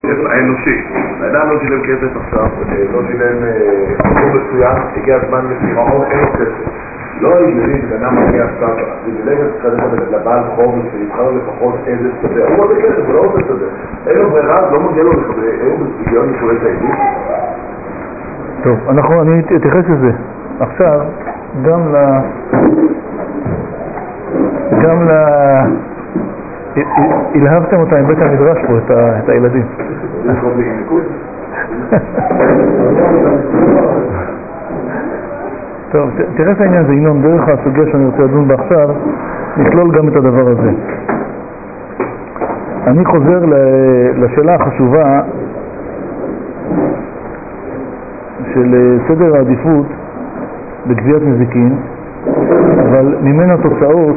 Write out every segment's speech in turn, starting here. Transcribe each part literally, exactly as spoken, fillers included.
האנושי. האדם לא שילם כסף עכשיו, לא שילם חוב מצוין, הגיע הזמן לפירעון, אין לו כסף. לא הידרים, בגנה מגיע סבא, זה בלגת כזה לבעל חוב שיבחר לפחות איזה שדה. הוא רוצה כסף, הוא לא רוצה שדה. אין לו ברירה, לא מגיע לו לחבר, אין לו בגיון משולט העידית. טוב, אנחנו, אני אתייחס לזה. עכשיו, גם ל... גם ל... הלהבתם אותה עם בית המדרש פה, את הילדים. טוב, תראה את העניין הזה, ינון, דרך הסוגיה שאני רוצה לדון בה עכשיו, נכלול גם את הדבר הזה. אני חוזר לשאלה החשובה של סדר העדיפות בגביית נזיקין, אבל ממנה תוצאות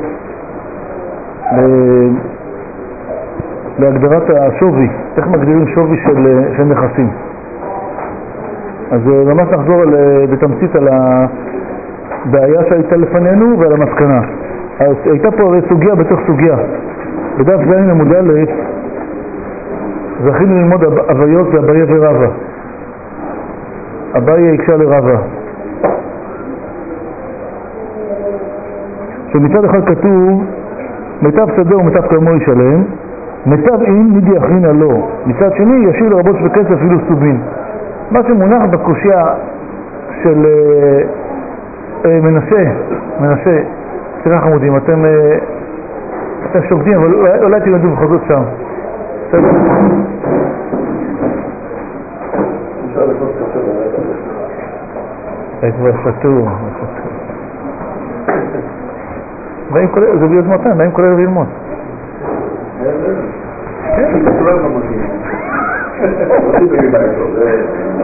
להגדרת השווי, איך מגדירים שווי של, של נכסים. אז ממש נחזור על, בתמצית על הבעיה שהייתה לפנינו ועל המסקנה. אז הייתה פה סוגיה בתוך סוגיה. בדף זין עמוד א' זכינו ללמוד הוויות ואביי ורבא. אביי הקשה לרבא. שמצד אחד כתוב מיטב שדה ומיטב כרמו ישלם, מיטב אין מידי אחרינה לא. מצד שני ישיר לרבות שווה כסף אפילו סובין. מה שמונח בקושיה של אה, אה, מנסה, מנסה, סליחה חמודים, אתם, אה, אתם שוקדים, אבל אולי, אולי תלמדו בכל זאת שם. בסדר? כבר סתור, זה ביוזמתם, באים כולל ללמוד. כן, זה כולל במקים. עושים בגלל זה.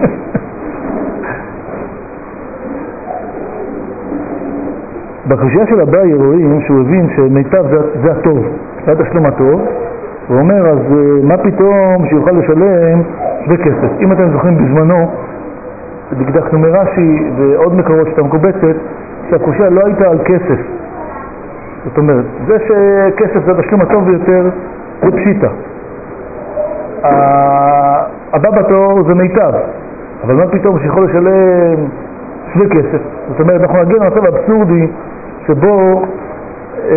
בקושיה של אביי רואים שהוא הבין שמיטב זה, זה הטוב, זה התשלום הטוב. הוא אומר, אז מה פתאום שיוכל לשלם שווה כסף? אם אתם זוכרים בזמנו, בקדחנו מרש"י ועוד מקורות שאתה מקובצת, שהקושיה לא הייתה על כסף. זאת אומרת, זה שכסף זה התשלום הטוב ביותר, זה פשיטה. הבא בתור זה מיטב, אבל מה פתאום שיכול לשלם שווה כסף? זאת אומרת, אנחנו נגיע למצב אבסורדי שבו אה,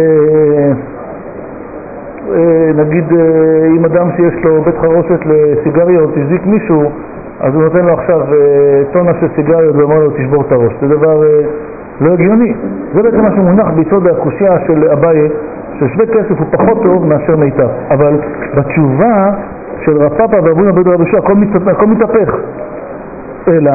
אה, נגיד אה, אם אדם שיש לו בית חרושת לסיגריות תזיק מישהו, אז הוא נותן לו עכשיו אה, טונה של סיגריות ואומר לו תשבור את הראש. זה דבר אה, לא הגיוני. זה בעצם מה שמונח ביסוד הקושיה של אביי, ששווה כסף הוא פחות טוב מאשר מיטב. אבל בתשובה של רב פאפא ואבונה בית רב יהושע הכל הכל מתהפך. אלא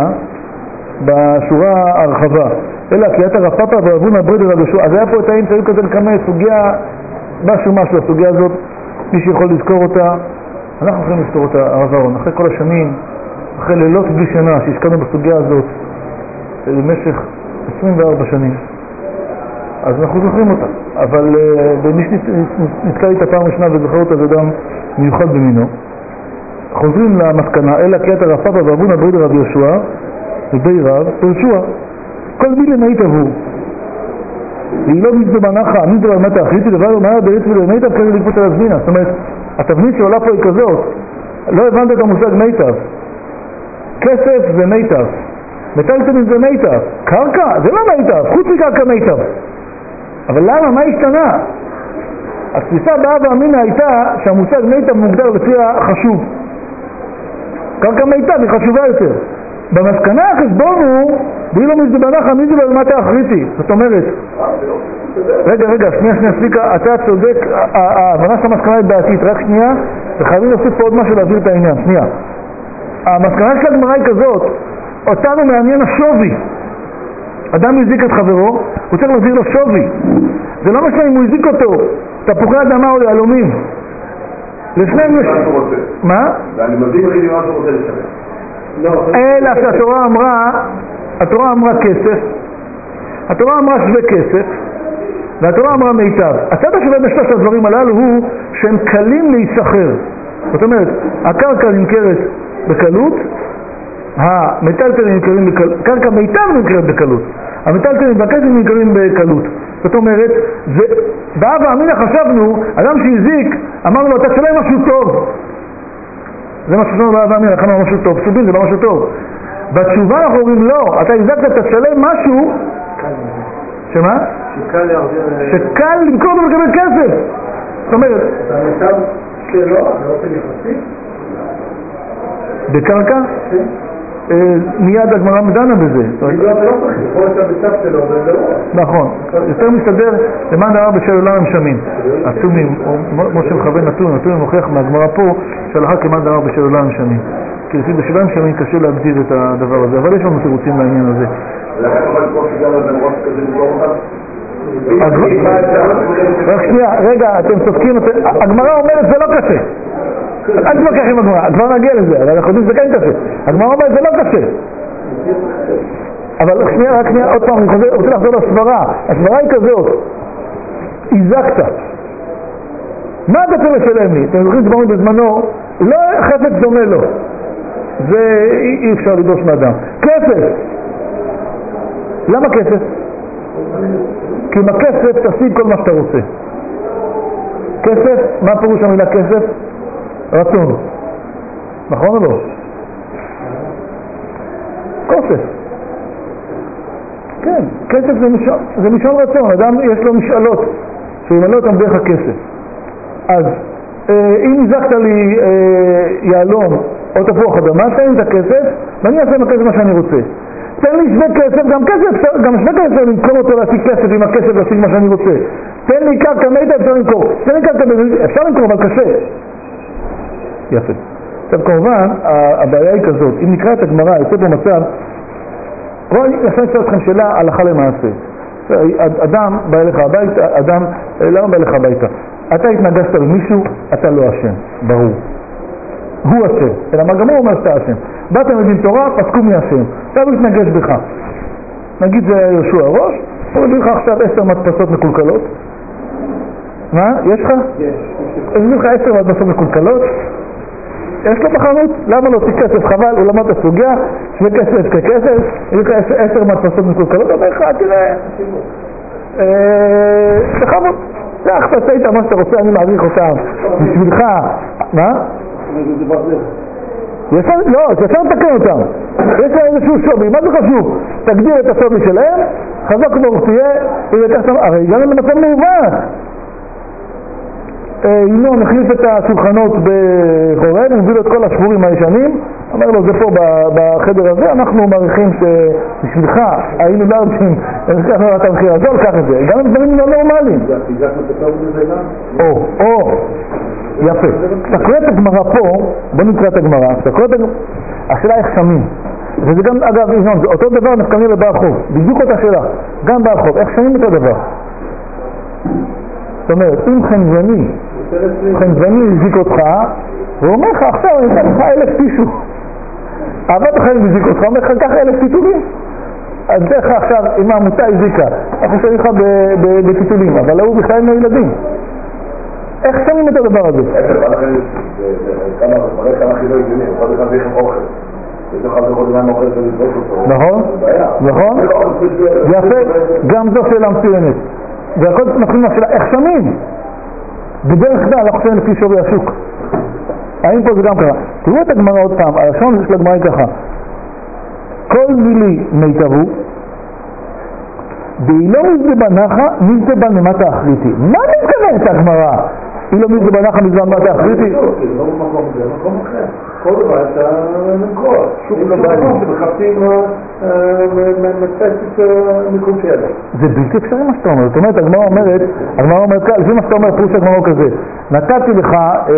בשורה הרחבה, אלא כי הייתה רב פאפא ואבונה בית רב יהושע, אז היה פה את העין שהיו כזה לקמה סוגיה, משהו משהו, הסוגיה הזאת, מי שיכול לזכור אותה, אנחנו יכולים לזכור אותה, הרב אהרון, אחרי כל השנים, אחרי לילות בלי שנה שהשקענו בסוגיה הזאת במשך עשרים וארבע שנים, אז אנחנו זוכרים אותה. אבל במי שנתקע איתה פעם ראשונה וזוכר אותה זה אדם מיוחד במינו. חוזרים למסקנה, אלא כי הייתה רב פאפא ואבונה בית רב יהושע ובי רב יהושע כל מילה נהית עבור והיא לא מזדו מנחה, מזדו במטה אחריתי דבר מה ברית ולמיטב כזה לגבות על הזמינה. זאת אומרת, התבנית שעולה פה היא כזאת, לא הבנת את המושג מיטב. כסף זה מיטב, מטלטלין זה מיטב, קרקע זה לא מיטב, חוץ מקרקע מיטב. אבל למה? מה השתנה? התפיסה באבא אמינה הייתה שהמושג מיטב מוגדר לפי החשוב. קרקע מיטב היא חשובה יותר. במסקנה החשבון הוא בלי לא מזדבנך מי זה במטה אחריתי. זאת אומרת, רגע רגע שנייה שנייה סליקה, אתה צודק, ההבנה של המסקנה היא בעתית, רק שנייה, וחייבים להוסיף פה עוד משהו להעביר את העניין. שנייה, המסקנה של הגמרא היא כזאת, אותנו מעניין השווי. אדם הזיק את חברו, הוא צריך להחזיר לו שווי. זה לא משנה אם הוא הזיק אותו תפוחי אדמה או יהלומים. לפני מה? ואני מבין הכי נראה שהוא רוצה לשלם. אלא שהתורה אמרה, התורה אמרה כסף, התורה אמרה שווה כסף, והתורה אמרה מיטב. הצד השווה בשלושת הדברים הללו הוא שהם קלים להיסחר. זאת אומרת, הקרקע נמכרת בקלות, המטלטלים נמכרים בקלות, קרקע מיטב נמכרת בקלות, המטלטלים והכסף נמכרים בקלות. זאת אומרת, באבא אמינה חשבנו, אדם שהזיק, אמרנו לו, אתה תשלם משהו טוב. זה משהו שלנו לא אהבה מי, לכן לא משהו טוב, סובין זה לא משהו טוב. בתשובה אנחנו אומרים לא, אתה הזקת, אתה תשלם משהו, שמה? שקל למכור אותו ולקבל כסף. זאת אומרת, במצב שלו, באופן יחסי? בקרקע? מיד הגמרא מדנה בזה. נכון, יותר מסתדר למען דבר בשל עולם המשמים. עצומים, משה מכוון נתון, נתון מוכיח מהגמרא פה שהלכה כמען דבר בשל עולם המשמים. כי לפי בשבעה המשמים קשה להגדיר את הדבר הזה, אבל יש לנו תירוצים לעניין הזה. רק שנייה, רגע, אתם צודקים, הגמרא אומרת זה לא קשה. אל תתווכח עם הגמרא, כבר נגיע לזה, אבל אנחנו יודעים שזה כן קשה. הגמרא אומרת זה לא קשה. אבל שנייה, רק שנייה, עוד פעם, אני רוצה לחזור לסברה. הסברה היא כזאת, הזקת. מה אתה צריך לשלם לי? אתם זוכרים שדברים בזמנו, לא חפץ דומה לו. זה אי אפשר לדרוש מאדם. כסף! למה כסף? כי עם הכסף תשיג כל מה שאתה רוצה. כסף, מה פירוש המילה כסף? רצון. נכון או לא? כסף. כן, כסף זה משאל, זה משאל רצון. אדם יש לו משאלות שימלא אותם דרך הכסף. אז אה, אם הזקת לי אה, יעלום או תפוח אדמה, תן לי את הכסף ואני אעשה עם הכסף מה שאני רוצה. תן לי שווה כסף, גם כסף, גם שווה כסף למכור אותו להשיג כסף עם הכסף להשיג מה שאני רוצה. תן לי קרקע מידע, אפשר למכור. תן לי קרקע מידע, אפשר למכור, אבל קשה. יפה. עכשיו כמובן, הבעיה היא כזאת, אם נקרא את הגמרא, יוצא פה מצב, אני אעשה אתכם שאלה הלכה למעשה. אדם בא אליך הביתה, אדם, למה בא אליך הביתה? אתה התנגשת למישהו, אתה לא אשם, ברור. הוא אשם, אלא מה גם הוא אומר שאתה אשם. באת מדין תורה, פסקו מי אשם. אתה לא התנגש בך. נגיד זה היה יהושע הראש, הוא מביא לך עכשיו עשר מדפסות מקולקלות. מה? יש לך? יש. יש לך עשר מדפסות מקולקלות? יש לו בחנות? למה לא תכסף? חבל, הוא למד את הסוגיה, שווה כסף ככסף, יש לך עשר מדפסות מקולקלות, אומר לך, תראה, תחבות, תח, תעשה איתה מה שאתה רוצה, אני מעריך אותם, בשבילך, מה? לא, אפשר לתקן אותם, יש לה איזשהו שווי, מה זה חשוב? תגדיר את השווי שלהם, חזק ברוך תהיה, הרי הגענו למצב מעוות. ינון החליף את השולחנות בחורב, הוא מביא לו את כל השבורים הישנים, אומר לו זה פה בחדר הזה, אנחנו מעריכים שבשבילך היינו לארצים, לקחנו את המחיר הזה, לקח את זה, גם דברים לא נורמליים. או, או, יפה. אתה קורא את הגמרא פה, בוא נקרא את הגמרא, אתה קורא את הגמרא, השאלה איך שמים, וזה גם, אגב, ינון, זה אותו דבר נפקני לבעל חוב, בדיוק אותה שאלה, גם בעל חוב, איך שמים אותו דבר? זאת אומרת, אם חנזני, חנזני הזיק אותך, הוא אומר לך, עכשיו אני אתן לך אלף טישו. אהבת החיים הזיק אותך, הוא אומר לך, קח אלף טיטולים. אז דרך עכשיו, אם העמותה הזיקה, אנחנו שמים לך בטיטולים, אבל הוא בכלל עם הילדים. איך שמים את הדבר הזה? כמה חילוי גנים, אחד אחד זה איך אוכל. יש לך לכל זמן אוכל ולזרוק אותו. נכון, נכון. יפה, גם זו שאלה מצוינת. והכל מתחיל מהשאלה, איך שמים? בדרך כלל אנחנו שמים לפי שווי השוק. האם פה זה גם ככה? תראו את הגמרא עוד פעם, הלשון של הגמרא היא ככה. כל מילי מיטבו, באילו מזדבה נחה, מזדבה למטה אחריתי. מה מתכוונת הגמרא? אילו מזדבה נחה, מזדבה למטה אחריתי? זה לא במקום זה, במקום אחר. כל דבר אתה נמכור. שוק לא בעלים שמחפשים מצפת מיקום שלו. זה בלתי אפשרי מה שאתה אומר. זאת אומרת, הגמרא אומרת, הגמרא אומרת, לפי מה שאתה אומר, פרוש הגמרא כזה. נתתי לך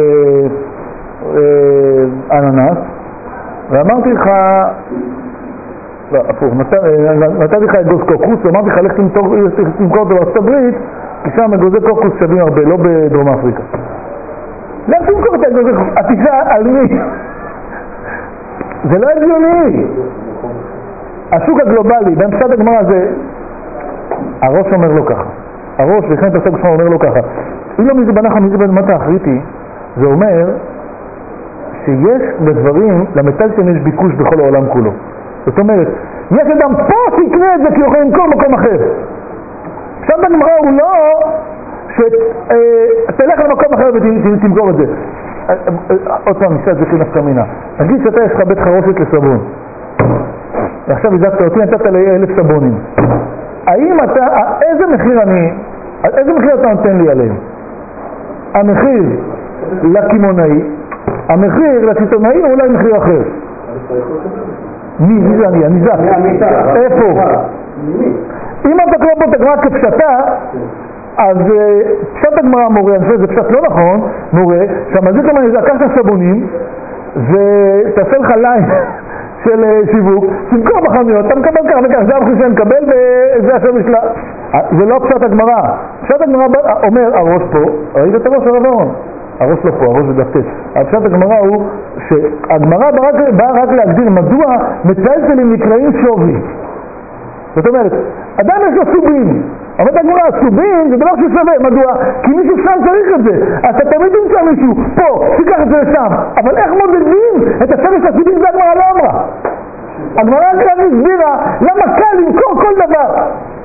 אננס, ואמרתי לך, לא, הפוך, נתתי לך אגוז קוקוס, ואמרתי לך, לך תמכור אותו בארצות הברית, כי שם אגוזי קוקוס שווים הרבה, לא בדרום אפריקה. לך תמכור את האגוזי קוקוס, התיסה על מי? זה לא הגיוני. השוק הגלובלי, בהמשת הגמרא הזה, הראש אומר לו ככה. הראש, וכן את הסוג שלו אומר לו ככה. אם לא מזה בנחה, מזה בנמטה אחריתי, זה אומר שיש בדברים, למטלטם יש ביקוש בכל העולם כולו. זאת אומרת, יש אדם פה שיקנה את זה כי הוא יכול למכור מקום אחר. עכשיו בגמרא הוא לא שתלך למקום אחר ותמכור את זה. עוד פעם נשאר את זה כנפקא מינה. נגיד שאתה יש לך בית חרושת לסבון. ועכשיו הזקת אותי, נתת לי אלף סבונים. האם אתה, איזה מחיר אני, איזה מחיר אתה נותן לי עליהם? המחיר לכימונאי, המחיר לסיטונאי או אולי מחיר אחר? מי? מי זה אני? אני זק. איפה? אם אתה קורא פה את הגמרא כפשטה, אז פשט הגמרא מורה, אני חושב שזה פשט לא נכון, מורה, שהמזיק אמר, זה לקחת סבונים ותעשה לך ליין של שיווק, תמכור בחנויות, אתה מקבל כך וכך, זה המחיר שאני מקבל וזה השווי שלה. זה לא פשט הגמרא. פשט הגמרא אומר, הראש פה, ראית את הראש הרב אהרון? הראש לא פה, הראש זה דף ט'. הפשט הגמרא הוא שהגמרא באה רק להגדיר מדוע מטלטלים נקראים שווי. זאת אומרת, אדם יש לו סובים, אבל אתה גמרא, סובים זה דבר ששווה, מדוע? כי מישהו שם צריך את זה, אז אתה תמיד תמצא מישהו, פה, תיקח את זה לשם, אבל איך מודדים את השווה של הסובים? זה הגמרא לא אמרה. הגמרא רק הסבירה למה קל למכור כל דבר.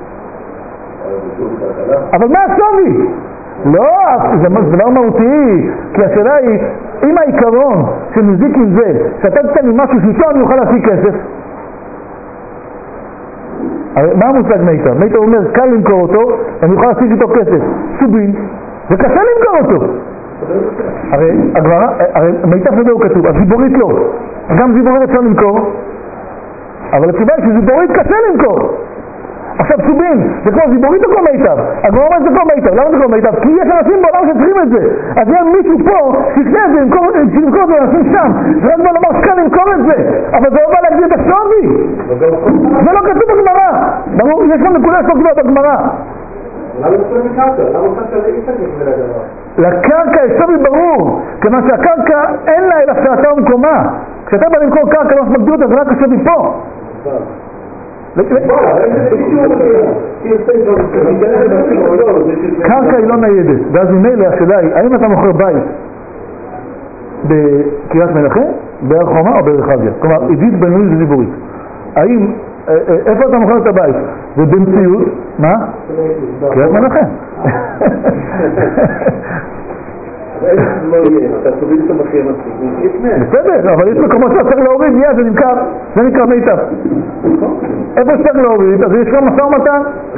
אבל מה השווי? לא, זה דבר מהותי, כי השאלה היא, אם העיקרון שמזיק עם זה, שאתה תתן לי משהו שאיתו אני אוכל להשיג כסף, מה המושג מיתר? מיתר אומר, קל למכור אותו, אני אוכל להשיג איתו כסף. סובין, זה קשה למכור אותו. הרי הגמרא, הרי מיתר שדה הוא כתוב, אז זיבורית לא. גם זיבורית אפשר למכור, אבל התשובה היא שזיבורית קשה למכור. עכשיו סובין, זה כמו זיבורית או כמו מיתר? הגמרא אומר שזה כמו מיתר, למה זה כמו מיתר? כי יש אנשים בעולם שצריכים את זה. אז יהיה מישהו פה שיקנה את זה, למכור את זה לאנשים שם. זה רק בוא לומר שקל למכור את זה, אבל זה לא בא להגדיר את השווי. זה לא כתוב בגמרא. ברור, יש לנו נקודה שלא כתוב בגמרא. למה זה מקרקע? למה קרקע לא יצטרך לדבר? לקרקע יש שווי ברור, כיוון שהקרקע אין לה אלא שעתה ומקומה. כשאתה בא למכור קרקע לא מגדיר אותה, זה רק השווי פה. קרקע היא לא ניידת, ואז ממילא השאלה היא, האם אתה מוכר בית בקריית מלאכה, בהר חומה או ברחביה? כלומר, עידית בינונית וציבורית. האם, איפה אתה מוכר את הבית? זה במציאות, מה? קריית מלאכה. אתה תוריד את המחיר מספיק, בסדר, אבל יש מקומות שצריך להוריד, מיד זה נמכר, זה נקרא מיטב. איפה שצריך להוריד, אז יש גם משא ומתן.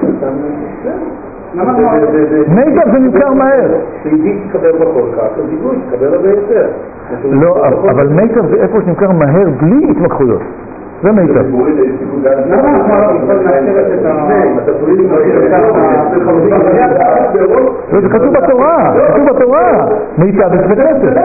מיטב זה נמכר מהר. שעידית תקבל בכל כך, אז דיבוי תקבל הרבה יותר. לא, אבל מיטב זה איפה שנמכר מהר בלי התמקחויות. זה מיטב. זה כתוב בתורה, כתוב בתורה. מיטב זה בכסף.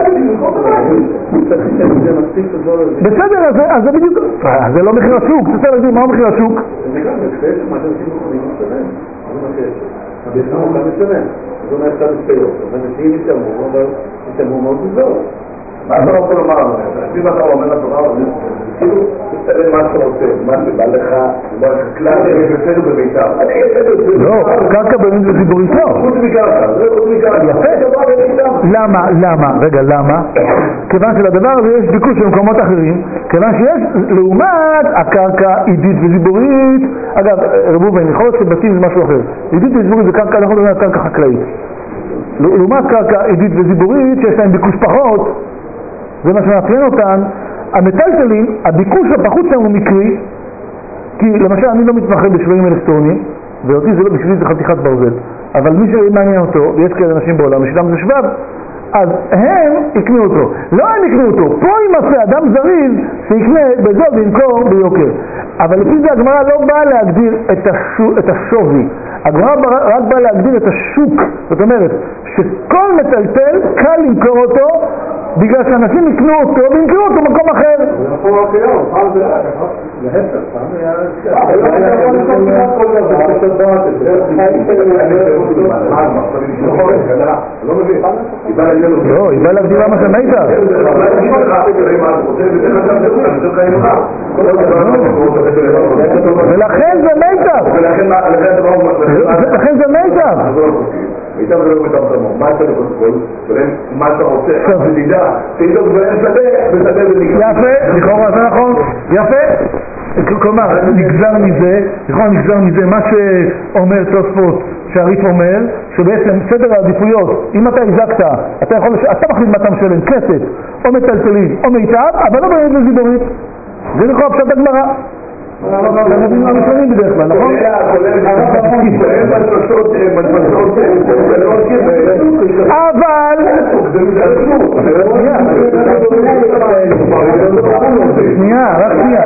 בסדר, אז זה בדיוק, זה לא מחיר השוק. תצא להגיד, מהו מחיר השוק? זה גם בכסף, מה שאתם עושים יכולים לשלם. זה לא מוכן לשלם. זאת אומרת, אתה מסתיור. זאת אומרת, שאם ישלמו, אבל ישלמו מאוד גדול. מה אתה רוצה לומר? אם אתה אומר לתורה, כאילו, תסתכל מה שאתה רוצה, מה שבא לך, מה שכלל, זה בסדר בביתר. לא, קרקע בינונית וציבורית לא. חוץ מקרקע, זה חוץ מקרקע. יפה. למה? למה? רגע, למה? כיוון שלדבר הזה יש ביקוש במקומות אחרים, כיוון שיש לעומת הקרקע עידית וציבורית, אגב, רבובן, יכול להיות שבתים זה משהו אחר. עידית וציבורית זה קרקע, אנחנו מדברים על קרקע חקלאית. לעומת קרקע עידית וציבורית שיש להם ביקוש פחות, זה מה שמאפיין אותן, המטלטלים, הביקוש הפחות שם הוא מקרי, כי למשל אני לא מתמחה בשבעים אלקטרונים, ואותי זה לא, בשבילי זה חתיכת ברזל, אבל מי שמעניין אותו, ויש כאלה אנשים בעולם, ושאדם זה שבב, אז הם יקנו אותו. לא הם יקנו אותו, פה ימצא אדם זריז שיקנה בזול וימכור ביוקר. אבל לפי זה הגמרא לא באה להגדיר את, השו, את השווי. הגמרא רק באה להגדיר את השוק. זאת אומרת, שכל מטלטל קל למכור אותו, בגלל שאנשים יקנו אותו וימכרו אותו במקום אחר. זה מקום אחר, פעם זה רק, להפך, פעם היה... לא, היא באה להגדיר למה זה מיטב. ולכן זה מיטב. ולכן זה מיטב. מיטב זה לא מיטב תמור. מה אתה יכול? מה אתה רוצה? זה תדע. תדע ואין שדה, ושדה ונגזר. יפה, לכאורה זה נכון. יפה. כלומר, נגזר מזה, נכון, נגזר מזה, מה שאומר תוספות, שהריף אומר שבעצם סדר העדיפויות, אם אתה הזקת, אתה יכול, אתה מחליט מה אתה משלם, כסף, או מטלטלים, או מיטב, אבל לא באמת לזיבורית. זה לכל הפשט הגמרא. הנביאים הראשונים בדרך כלל, נכון? אבל שנייה, רק שנייה.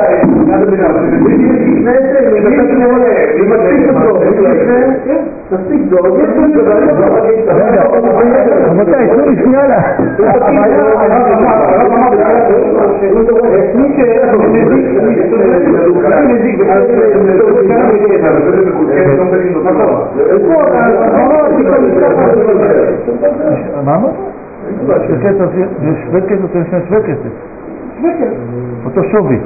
רגע, רבותיי, תנו לי שנייה לה. מה אמרת? שווה כסף זה שני שווה כסף. אותו שווי.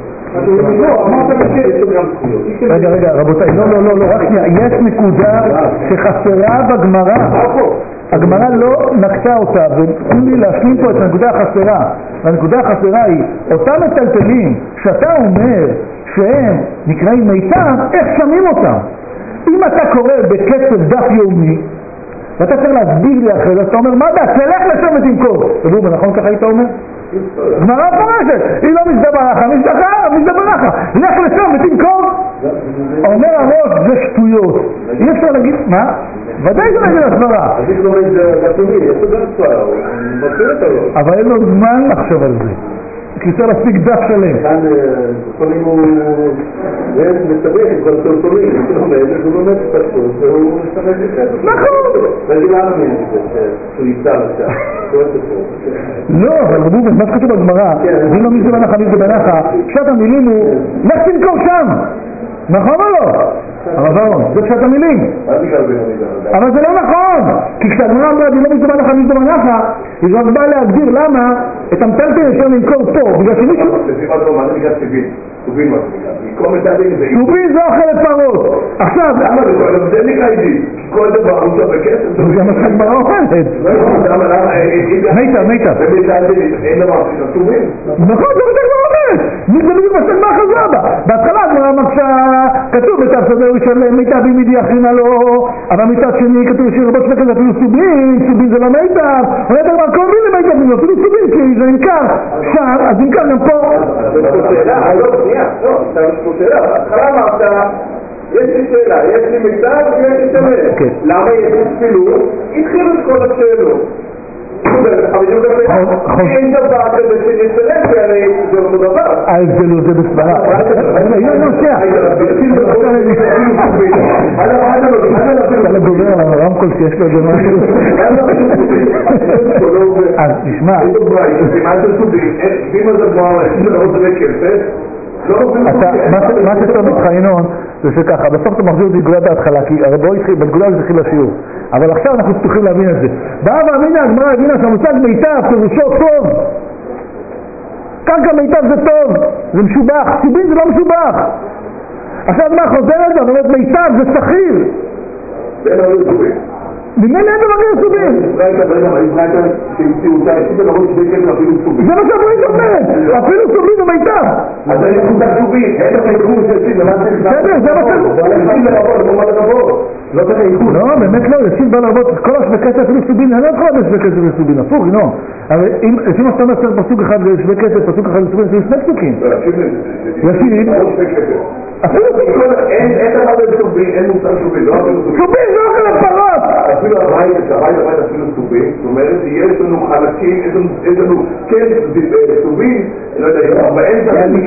רגע, רגע, רבותיי, לא, לא, לא, לא, רק שנייה, יש נקודה שחסרה בגמרא. הגמרא לא נקטה אותה, ותנו לי להשלים פה את הנקודה החסרה. והנקודה החסרה היא, אותם מטלטלים שאתה אומר שהם נקראים מיטב, איך שמים אותם? אם אתה קורא בקצב דף יומי, ואתה צריך להסביר לי אחרי זה, אתה אומר, מה דעת? תלך לשם ותמכור. תראו, נכון ככה היית אומר? גמרא פורשת, היא לא מזדברה לך, מזדברה, מזדברה לך, לך לשם ותמכור. אומר הראש, זה שטויות. אי אפשר להגיד, מה? ודאי זה נגיד הסברה. אבל אין לו זמן לחשוב על זה. כי צריך להספיק דף שלם. כאן לפעמים הוא מסתבך עם כל סרטונים, הוא באמת פשוט, והוא מסתבך את זה. נכון! ואני לא מאמין את זה, שהוא יצא עכשיו. לא, אבל רבו, מה שכתוב בגמרא, ואם לא מזמן לך מזמן לך, פשט המילים הוא, לך תמכור שם! נכון או לא? הרב אהרון, זה פשט המילים. אבל זה לא נכון! כי כשהגמרא אמרה, ואם לא מזמן לך מזמן לך, היא רק באה להגדיר למה את המטלטל אפשר למכור פה, בגלל שמישהו... מה זה נקרא סיבין? סובין מה זה נקרא? סובין זה אוכל לפרות. עכשיו... למה זה נקרא אידי? כל דבר הוא שווה כסף? זה מה שהגמרא אומרת. למה, למה? מיטב, מיטב. אין דבר סובין? נכון, זה מה שהגמרא אומרת. מי זה בדיוק מה שהגמרא חזרה בה? בהתחלה הגמרא מקשה... כתוב בצו שדה הוא של מיטב עם מידי אחרינה לו, אבל מצד שני כתוב שרבות שווה כזה אפילו סובין, סובין זה לא מיטב. אומרת הגמרא, כל מיני מיטב, אפילו סובין, כי זה נמכר שם, אז נמכר גם פה. לא, שנייה, לא, אתה יש פה שאלה, בהתחלה אמרת, יש לי שאלה, יש לי מיטב ויש לי שווה. למה יש לי תפילות? התחילו את כל השאלות. אין דבר כזה שנשלם, כי הרי זה אותו דבר. ההבדל הוא זה בסברה. לא, לא, שנייה. אתה גובר על הרמקול שיש לו איזה משהו. אז תשמע. מה שטוב איתך ינון זה שככה, בסוף אתה מחזיר את נקודת ההתחלה, כי הרי בואו התחיל, בנקודה הזה התחיל לשיעור, אבל עכשיו אנחנו צריכים להבין את זה. באה והמינה, הגמרא הבינה שהמושג מיטב פירושו טוב, קרקע מיטב זה טוב, זה משובח, סיבין זה לא משובח. עכשיו מה חוזרת? זאת אומרת מיטב זה שכיר, ממילא אין דבר סובין. זה מה שהברית אומרת, אפילו סובין זה מיטב. אז אני חושב סובין, אין לך איכות של סיב, למה צריך בסדר, זה מה צריך לא, באמת לא, ישיב בא לרבות כל השווה כסף אפילו סובין, אני לא יכול לדעת שווה כסף לסובין, הפוך, לא. אבל אם מה שאתה אומר פסוק אחד לשווה כסף, פסוק אחד לסובין, זה שני פסוקים. ישיב אפילו אין דבר סובין, אין מושג סובין, לא אפילו סובין. סובין זה אוכל הפרות! אפילו הבית, הבית הבית אפילו סובין, זאת אומרת שיש לנו חלקים, יש לנו כן סובין, לא יודע, באמצע אני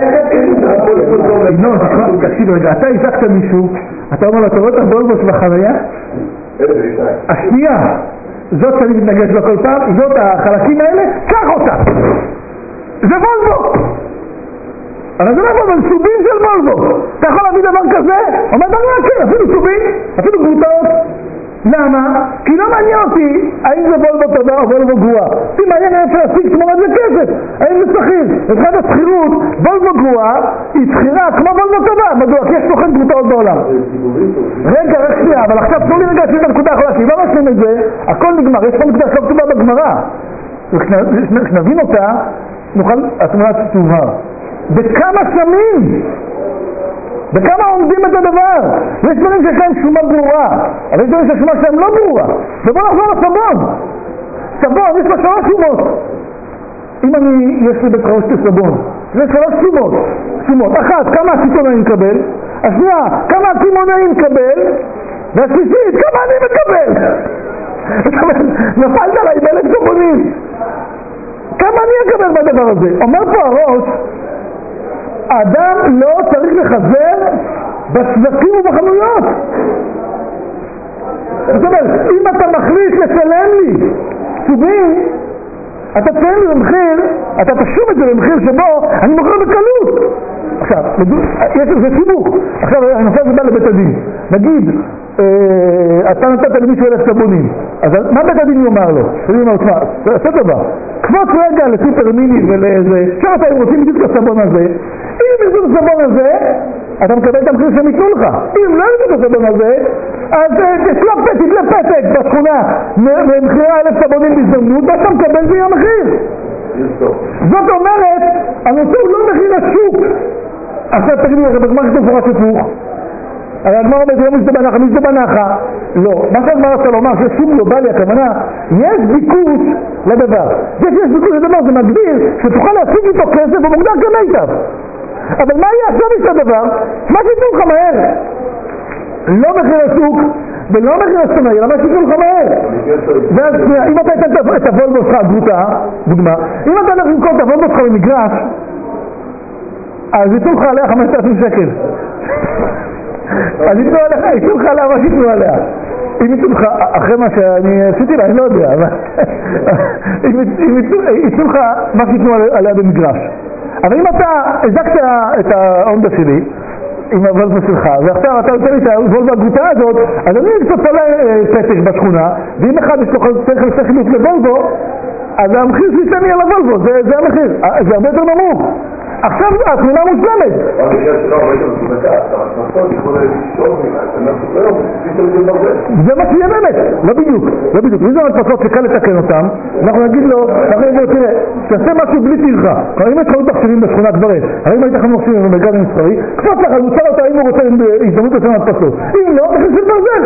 לא, תקשיב רגע, אתה הזקת מישהו, אתה אומר לו, אתה רואה את הבולבו של החוויה? השנייה, זאת שאני מתנגש בה כל פעם, זאת החלקים האלה, קח אותה! זה וולבו! אבל זה לא אבל סובין של וולבו. אתה יכול להביא דבר כזה? אומר דבר כן, אפילו סובין, אפילו גרוטאות. למה? כי לא מעניין אותי האם זה וולבו טובה או וולבו גרועה. אם מעניין איפה להשיג תמורת זה כסף, האם זה שכיר? מבחינת השכירות, וולבו גרועה היא שכירה כמו וולבו טובה. מדוע? כי יש סוכן גרוטאות בעולם. רגע, רק שנייה, אבל עכשיו תנו לי רגע להשלים את הנקודה האחרונה, כי אם לא משלים את זה, הכל נגמר. יש פה נקודה שלא כתובה בגמרא. וכשנבין אותה, נוכל התמונה תובהר. בכמה שמים? בכמה עומדים את הדבר? יש דברים שיש להם שומה ברורה, אבל יש דברים שהשומה שלהם לא ברורה. ובוא נחזור לסבון. סבון, יש לה שלוש שומות. אם אני, יש לי בתחרוש לסבון, זה שלוש שומות. שומות. אחת, כמה הסיטונאי מקבל? השנייה, כמה הקימונאי מקבל? והשלישית, כמה אני מקבל? נפלת עליי בלב סבונים. כמה אני אקבל בדבר הזה? אומר פה הראש, האדם לא צריך לחזר בשווקים ובחנויות. זאת אומרת, אם אתה מחליט לשלם לי סובים, אתה תשלם לי במחיר, אתה תשום את זה במחיר שבו אני מוכר בקלות. עכשיו, יש לזה סיבוך. עכשיו, הנושא הזה בא לבית הדין. נגיד, אתה נתת למישהו אלף סבונים, אז מה בית הדין יאמר לו? תגיד לו, תשמע, עשה טובה, קפוץ רגע לסופר מיני ולאיזה, עכשיו אתה רוצים בדיוק את הסבון הזה, אם ירצו את הסבון הזה, אתה מקבל את המחיר שהם ייתנו לך. אם לא ירצו את הסבון הזה, אז תשלח פתק לפתק בשכונה במחירה אלף סבונים בהזדמנות, ואתה מקבל זה יהיה המחיר. זאת אומרת, הנושא הוא לא מחיר השוק. עכשיו תגידו לכם, בזמן שאתה מפורש הפוך, הרי הגמרא אומרת, לא מי בנחה, מי בנחה? לא. מה שהגמרא רוצה לומר, שיש שוק גלובלי, הכוונה, יש ביקוש לדבר. זה שיש ביקוש לדבר, זה מגדיר שתוכל להשיג איתו כסף ומוגדר כמיטב. אבל מה יהיה עכשיו איתו הדבר? מה שיתנו לך מהר? לא מחיר השוק ולא מחיר הסיטונאי, אלא מה שיתנו לך מהר. ואז אם אתה ייתן את הוולבו שלך, גרוטה, דוגמה, אם אתה הולך למכור את הוולבו שלך במגרש, אז ייתנו לך עליה חמשת אלפים שקל. אז ייתנו עליך, ייתנו לך עליה מה שיתנו עליה. אם ייתנו לך, אחרי מה שאני עשיתי לה, אני לא יודע, אם ייתנו לך מה שיתנו עליה במגרש. אבל אם אתה הזקת את העונדה שלי עם הוולבו שלך, ועכשיו אתה יוצא לי את הוולבו הגרוטה הזאת, אז אני אקצות עולה פתק בשכונה, ואם אחד יש לו צריך לעשות חילוץ לוולבו, אז המחיר שיתן לי על הוולבו, זה המחיר, זה הרבה יותר נמוך. עכשיו התמונה מושלמת. זה מה שיהיה באמת, לא בדיוק, לא בדיוק. אם זה מדפסות שקל לתקן אותם, אנחנו נגיד לו, תראה, תעשה משהו בלי טרחה. אם יש חנות מחשבים בשכונה כבר יש, הרי אם היית חנות מחשבים במרכז המסחרי, קפוץ לך, הוא שאל אותה אם הוא רוצה הזדמנות לעשות מדפסות. אם לא, מחיר של ברזל.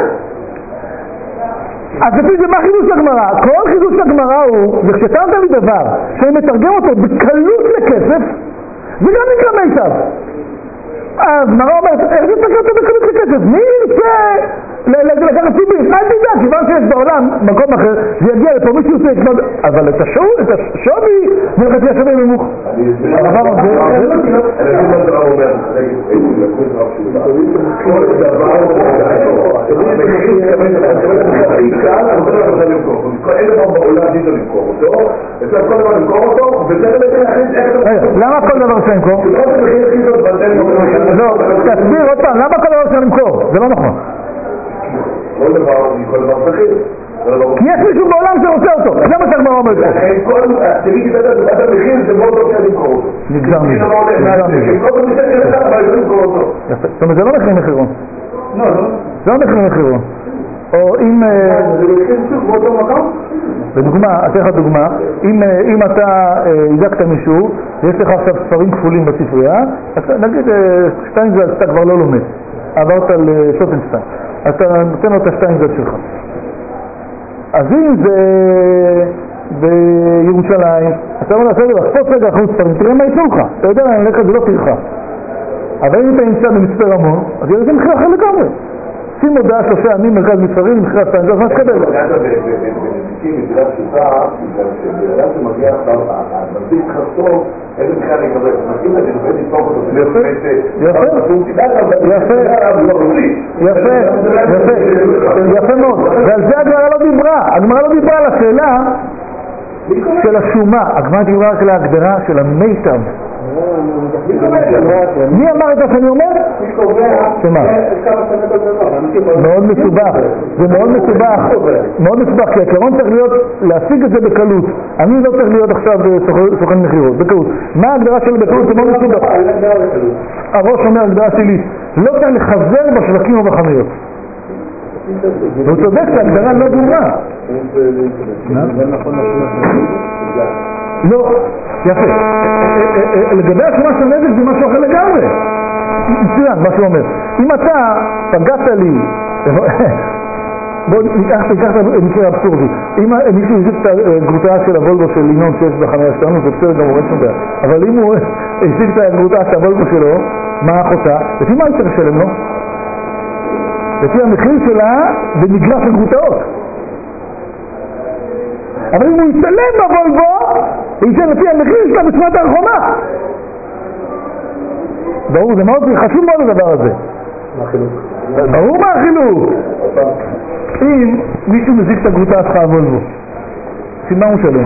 אז לפי זה מה חידוש הגמרא? כל חידוש הגמרא הוא, וכשאתה נותן לי דבר שאני מתרגם אותו בקלות לכסף, זה גם נקרא מיטב. אז מראה אומרת, איך זה תקראת בקלות לכסף? מי ירצה לקחת סיבים? אל תדע, כיוון שיש בעולם מקום אחר, זה יגיע לפה מישהו יוצא לקנות, אבל את השווי, זה לחצי השווי ממוך. הדבר הזה, אני אגיד מה זה רב אומר, נגיד, איזה לקוי רב שולה, כל דבר, הכי קל, אני רוצה לבחר למכור. אין דבר בעולם עדיף למכור אותו, אפשר כל דבר למכור אותו, וזה להחליט איך אתה... למה כל דבר אפשר למכור? לא, תסביר עוד פעם, למה כל דבר אפשר למכור? זה לא נכון. כל דבר, כל דבר שכיר. כי יש מישהו בעולם שרוצה אותו, זה מה שהגמרא אומרת פה. תראי כי אתה באת המחיר, זה מאוד לא אפשר למכור אותו. נגזר מזה. זאת אומרת, זה לא מחיר מחירון. לא, לא. זה לא מחיר מחירון. או אם... זה מחיר שוק באותו מקום? בדוגמה, אתן לך דוגמה, אם אתה הזקת מישהו, ויש לך עכשיו ספרים כפולים בספרייה, נגיד שטיינזלד אתה כבר לא לומד, עברת לשוטנשטיין, אתה נותן לו את השטיינזלד שלך. אז אם זה בירושלים, אתה אומר לעשות לך, קפוץ רגע אחוז ספרים, תראה מה יצאו לך, אתה יודע, אני לך זה לא תרחה. אבל אם אתה נמצא במצפה רמון, אז יהיה לזה מחיר אחר לגמרי. שים הודעה שלושה ימים מרכז מסחרי למחיר הסטיינזלד, מה תקבל? בנתיקים מדינה פשוטה, שבאדם שמגיע עכשיו, הבסיס חסום, איזה בכלל יקבל, מגיעים לזה, באמת לתפוק אותו, יפה, יפה, יפה, יפה, יפה מאוד, ועל זה הגמרא לא דיברה, הגמרא לא דיברה על השאלה של השומה, הגמרא דיברה רק להגדרה של המיטב. מי אמר את זה שאני אומר? שמה? מאוד מסובך, זה מאוד מסובך, מאוד מסובך, כי העיקרון צריך להיות להשיג את זה בקלות. אני לא צריך להיות עכשיו סוכן מחירות, בקלות. מה ההגדרה של בקלות? זה מאוד מסובך. הראש אומר הגדרה שלי, לא צריך לחזר בשווקים או בחנויות. והוא צודק שההגדרה לא ברורה. לא, יפה. לגבי השומה של נזק זה משהו אחר לגמרי. מצוין, מה שהוא אומר. אם אתה פגעת לי, בואו ניקח את המקרה האבסורדי. אם מישהו הזיק את הגרוטה של הוולבו של לינון שיש בחניה שלנו, זה בסדר גם, אין שום בעיה. אבל אם הוא הזיק את הגרוטה של הוולבו שלו, מה האחותה? לפי מה הוא צריך לשלם לו? לפי המחיר שלה במגרש הגרוטאות. אבל אם הוא יצלם בוולבו, הוא יצלם לפי המחיר שלה בשמת הרחומה. ברור, זה מאוד חשוב מאוד הדבר הזה. מה החילוק? ברור מה החילוק. אם מישהו מזיק את הגרוטה שלך הוולבו, לפי מה הוא שלם?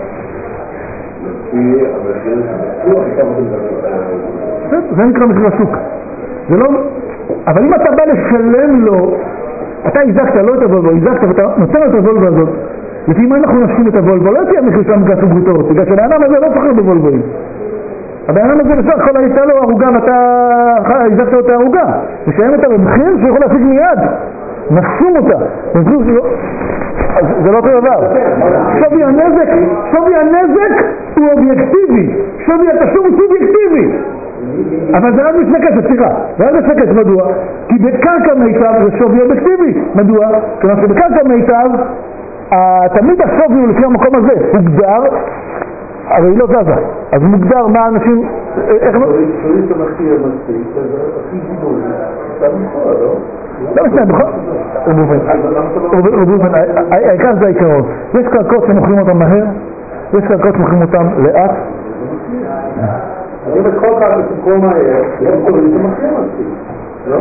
זה נקרא מחיר השוק. זה לא... אבל אם אתה בא לשלם לו, אתה הזקת לא את הוולבו, הזקת ואתה נותן את הוולבו הזאת, לפי מה אנחנו נשכים את הוולבו? לא תהיה מחיר שם מגרש הגרוטאות, בגלל שהאדם הזה לא צריך בוולבוים. הבאדם הזה בסך הכל הייתה לו הרוגה ואתה הזקת אותה הרוגה. משלם אותה במחיר שיכול להשיג מיד. נחשום אותה. זה לא אותו דבר. שווי הנזק, שווי הנזק הוא אובייקטיבי. שווי התשלום הוא סובייקטיבי. אבל זה רק משנקשת, סליחה. זה רק משנקשת, מדוע? כי בקרקע מיטב זה שווי אובייקטיבי. מדוע? כלומר שבקרקע מיטב, תמיד השווי הוא לפי המקום הזה. הוגדר, אבל היא לא זזה. אז מוגדר מה האנשים... איך לא? שואלים את המחיר המספיק, זה הכי גידול. אתה מפה, לא? לא משנה, בכל... רבובן, העיקר זה העיקרון. יש קרקעות שמוכרים אותם מהר, יש קרקעות שמוכרים אותם לאט. אני בכל כך לסמכור מהר, יש קוראים את המחיר מספיק. לא?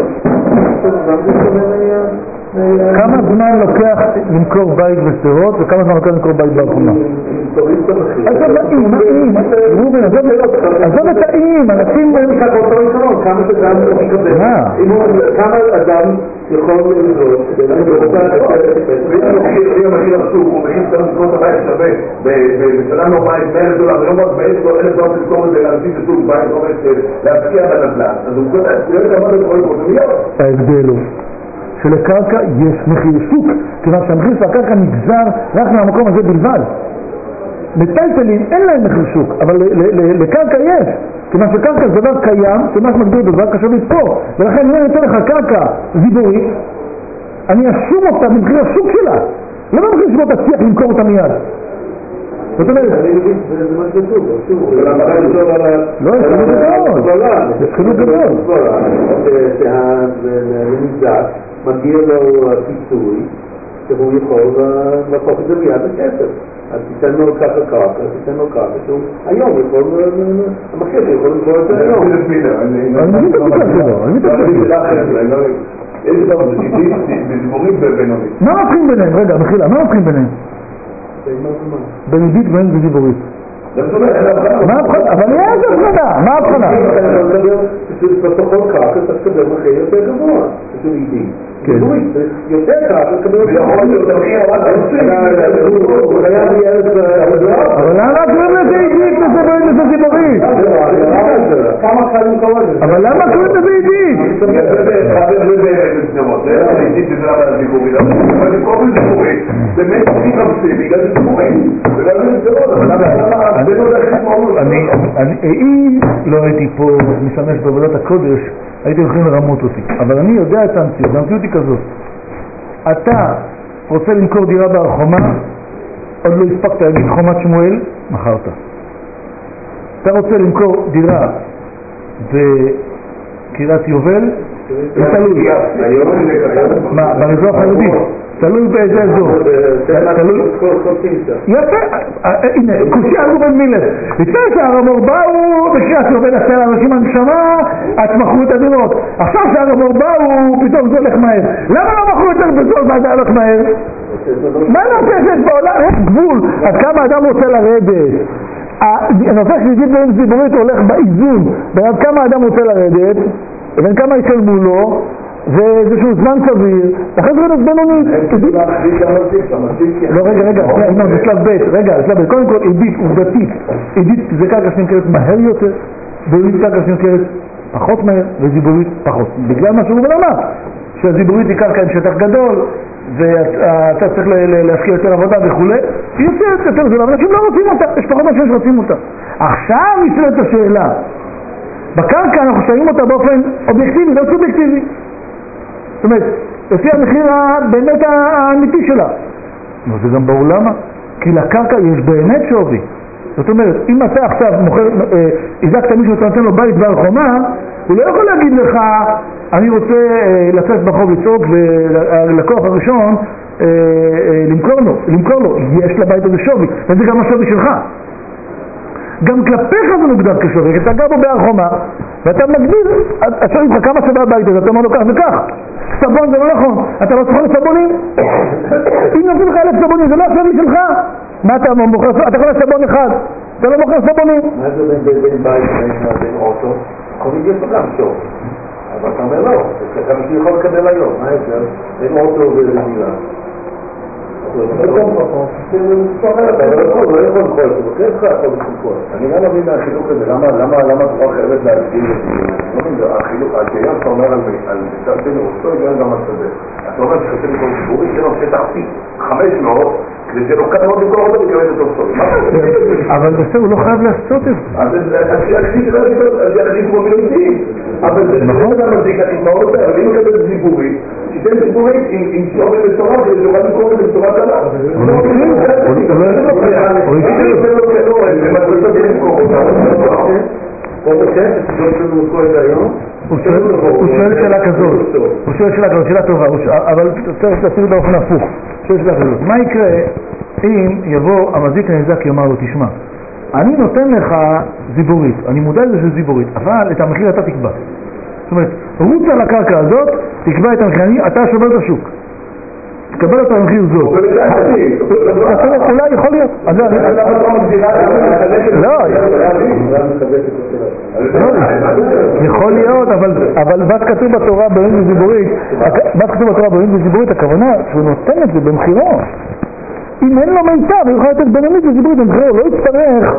כמה זמן לוקח למכור בית בשדרות וכמה זמן לוקח למכור בית בהרחומה? עזוב נעים, נעים, רובן, עזוב את העים, אנשים... כמה שאדם יקבל, כמה אדם יכול לזוז כדי למכור את ואם המחיר השוק הוא מחיר שאתה למכור את הבית שווה בשנה נורמלית מאה דולר ולא רק באלף דולר למכור את זה לאנשים שסוג בית עומד להשקיע בנדל"ן, אז הוא קודם כמה לכל פרוטמיות. ההבדל הוא שלקרקע יש מחיר שוק, כיוון שהמחיר של הקרקע נגזר רק מהמקום הזה בלבד. לטלטלים אין להם מחיר שוק, אבל לקרקע יש, כיוון שקרקע זה דבר קיים, שמה שמגדיר דבר קשה לזכור, ולכן אם אני אתן לך קרקע זיבורית, אני אשום אותה במחיר השוק שלה, לא במחיר שבו תצליח למכור אותה מיד. זאת אומרת, אני מבין, זה מה שכתוב, שוב, לא, יש חילוק גדול, יש חילוק גדול. שהנמזק מגיע לו פיצוי שהוא יכול להפוך את זה מיד לכסף. אז תיתן לו ככה קרקע, תיתן לו קרקע, שהוא היום יכול, המחיר יכול למכור את זה היום. אני מבין את הביקר שלו, אני מבין את הביקר שלו. יש דבר בזיבורים ובינונית. מה מבחין ביניהם? רגע, מחילה, מה מבחין ביניהם? בנדית ואין בזיבורית. מה הבחנה? אבל יש הבחנה, מה הבחנה? בסופות קרקע אתה תקבל מחיר יותר גבוה, זה עידי. יותר קרקע תקבל יותר גבוה. אבל למה קוראים לזה עידית וזיבורית וזה זיבורית? כמה חיילים קוראים לזה? אבל למה קוראים לזה עידית? זה בסדרות, זה עידית וזה למה זיבורית, אבל זה קוראים זיבורית, זה באמת הכי חמסי בגלל זה זיבורית, בגלל זה בסדרות, אבל למה? אם לא הייתי פה משמש בעבודת הקודש, הייתי יכולים לרמות אותי. אבל אני יודע את המציאות, המציאות היא כזאת. אתה רוצה למכור דירה בהרחומה, עוד לא הספקת להגיד חומת שמואל, מכרת. אתה רוצה למכור דירה בקריית יובל, זה תלוי. מה, באזור החרדי? תלוי באיזה אזור. יפה, הנה, קושי אגו בן מילר. לפני שהר המור באו, בקריאת יובל עשה לאנשים הנשמה, את מכרו את הדירות. עכשיו שהר המור באו, פתאום זה הולך מהר. למה לא מכרו יותר בזול ואז זה הולך מהר? מה נעשה שיש בעולם? יש גבול. עד כמה אדם רוצה לרדת? הנושא שלישית בין זיבורית הולך באיזון. ועד כמה אדם רוצה לרדת, ובין כמה ישלמו לו, ואיזשהו זמן סביר, לכן זה רדס בינונית. לא, רגע, רגע, זה שלב ב', רגע, שלב ב', קודם כל עידית, עובדתית, עידית זה קרקע שנמכרת מהר יותר, ועידית קרקע שנמכרת פחות מהר, וזיבורית פחות. בגלל מה שהוא אמר, שהזיבורית היא קרקע עם שטח גדול, ואתה צריך להשקיע יותר עבודה וכו', היא יוצאת יותר זולה, אבל אנשים לא רוצים אותה, יש פחות אנשים שרוצים אותה. עכשיו נשאלת השאלה, בקרקע אנחנו שמים אותה באופן אובייקטיבי, לא סובייקטיבי. זאת אומרת, לפי המחיר באמת האמיתי שלה. זה גם ברור למה? כי לקרקע יש באמת שווי. זאת אומרת, אם אתה עכשיו מוכר, הזקת מישהו שאתה נותן לו בית ועל חומה, הוא לא יכול להגיד לך, אני רוצה לצאת ברחוב לצעוק ולקוח הראשון למכור לו, למכור לו, יש לבית הזה שווי, וזה גם השווי שלך. גם כלפיך זה מוגדר כשווי, כי אתה גר בו בהר חומה, ואתה מגדיר, אתה שואל לך כמה שווה הבית הזה, אתה אומר לו כך וכך. סבון זה לא נכון, אתה לא צריך לסבונים? אם נותנים לך אלף סבונים, זה לא השווי שלך. מה אתה מוכר? אתה יכול לסבון אחד, אתה לא מוכר סבונים. מה זה בין בית ובין אוטו? יכולים להיות גם שוב. אבל אתה אומר לא, אתה מכיר יכול לקבל היום, מה ההבדל? בין אוטו ובין מילה. אתה לא יכול, לא יכול לכל, אתה מכיר לך יכול לכל. אני לא מבין מהחילוק הזה, למה תוכל חייבת להגדיל את זה? לא מבין, החילוק, ההגיון שאתה אומר על מצד בין אוטו, הגיון גם על שדה. אתה אומר שחצי מכל ציבורי, זה נושא תחתית, חמש מאות, כדי שלא קטע מאוד למכור אותו ויקבל את אותו. אבל בסדר, הוא לא חייב לעשות את זה. אז זה יחליט כמו מיליטים. אבל זה לא מזיק, אני כבר רוצה, אבל אם מקבל את ציבורי, תיתן ציבורית עם שווי בצורה, כדי שלא למכור את זה בצורה קלה. הוא התחיל. הוא שואל שאלה כזאת, הוא שואל שאלה כזאת, שאלה טובה, אבל צריך להסביר באופן הפוך. שואל שאלה כזאת, מה יקרה אם יבוא המזיק הנזק יאמר לו, תשמע, אני נותן לך זיבורית, אני מודע לזה שזה זיבורית, אבל את המחיר אתה תקבע. זאת אומרת, רוץ על הקרקע הזאת, תקבע את המחיר, אתה שובר את השוק. תקבל אותו במחיר זו. אולי יכול להיות. לא, יכול להיות, אבל מה כתוב בתורה ברעים וזיבורית, מה כתוב בתורה ברעים וזיבורית, הכוונה שהוא נותן את זה במחירו. אם אין לו מיטב, הוא יכול לתת בינונית וזיבורית במחירו, לא יצטרך.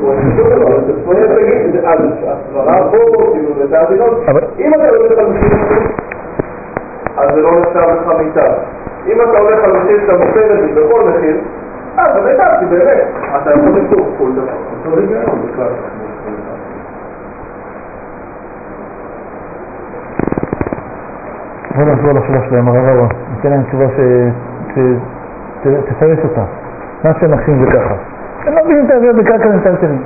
אם אתה הולך על מחיר, אז זה לא נחשב לך מיטב. אם אתה הולך על מחיר שאתה מוכר את זה בכל מחיר, אז זה מיטב, באמת. אתה יכול לבדוק כל דבר. אתה לא יגיון בכלל. בוא נחזור לשאלה שלהם, הרב הרב. ניתן להם תשובה שתפרש אותה. מה שהם אחים זה ככה. הם לא מבינים את העביר בקרקע נטלטלים.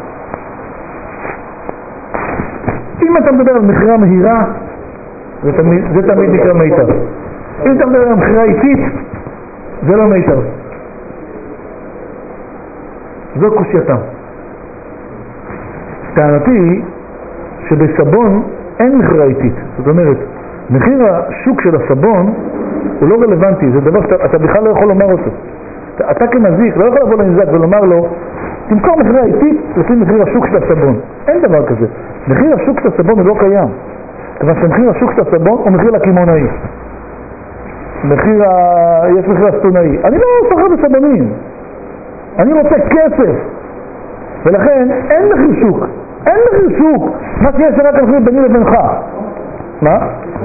אם אתה מדבר על מחירה מהירה, זה תמיד נקרא מיטב. אם אתה מדבר על מחירה איטית, זה לא מיטב. זו קושייתם. טענתי היא שבסבון אין מחירה איטית. זאת אומרת, מחיר השוק של הסבון הוא לא רלוונטי, זה דבר שאתה בכלל לא יכול לומר אותו. אתה, אתה כמזיק לא יכול לבוא לנזק ולומר לו, תמכור מחירה איטית לפי מחיר השוק של הסבון. אין דבר כזה. מחיר השוק של הסבון הוא לא קיים. כיוון שמחיר השוק של הסבון הוא מחיר לקמעונאי. מחיר ה... יש מחיר הסטונאי. אני לא סוחר בסבונים. אני רוצה כסף. ולכן אין מחיר שוק. אין מחיר שוק. מה שיש רק מחיר ביני לבינך. מה?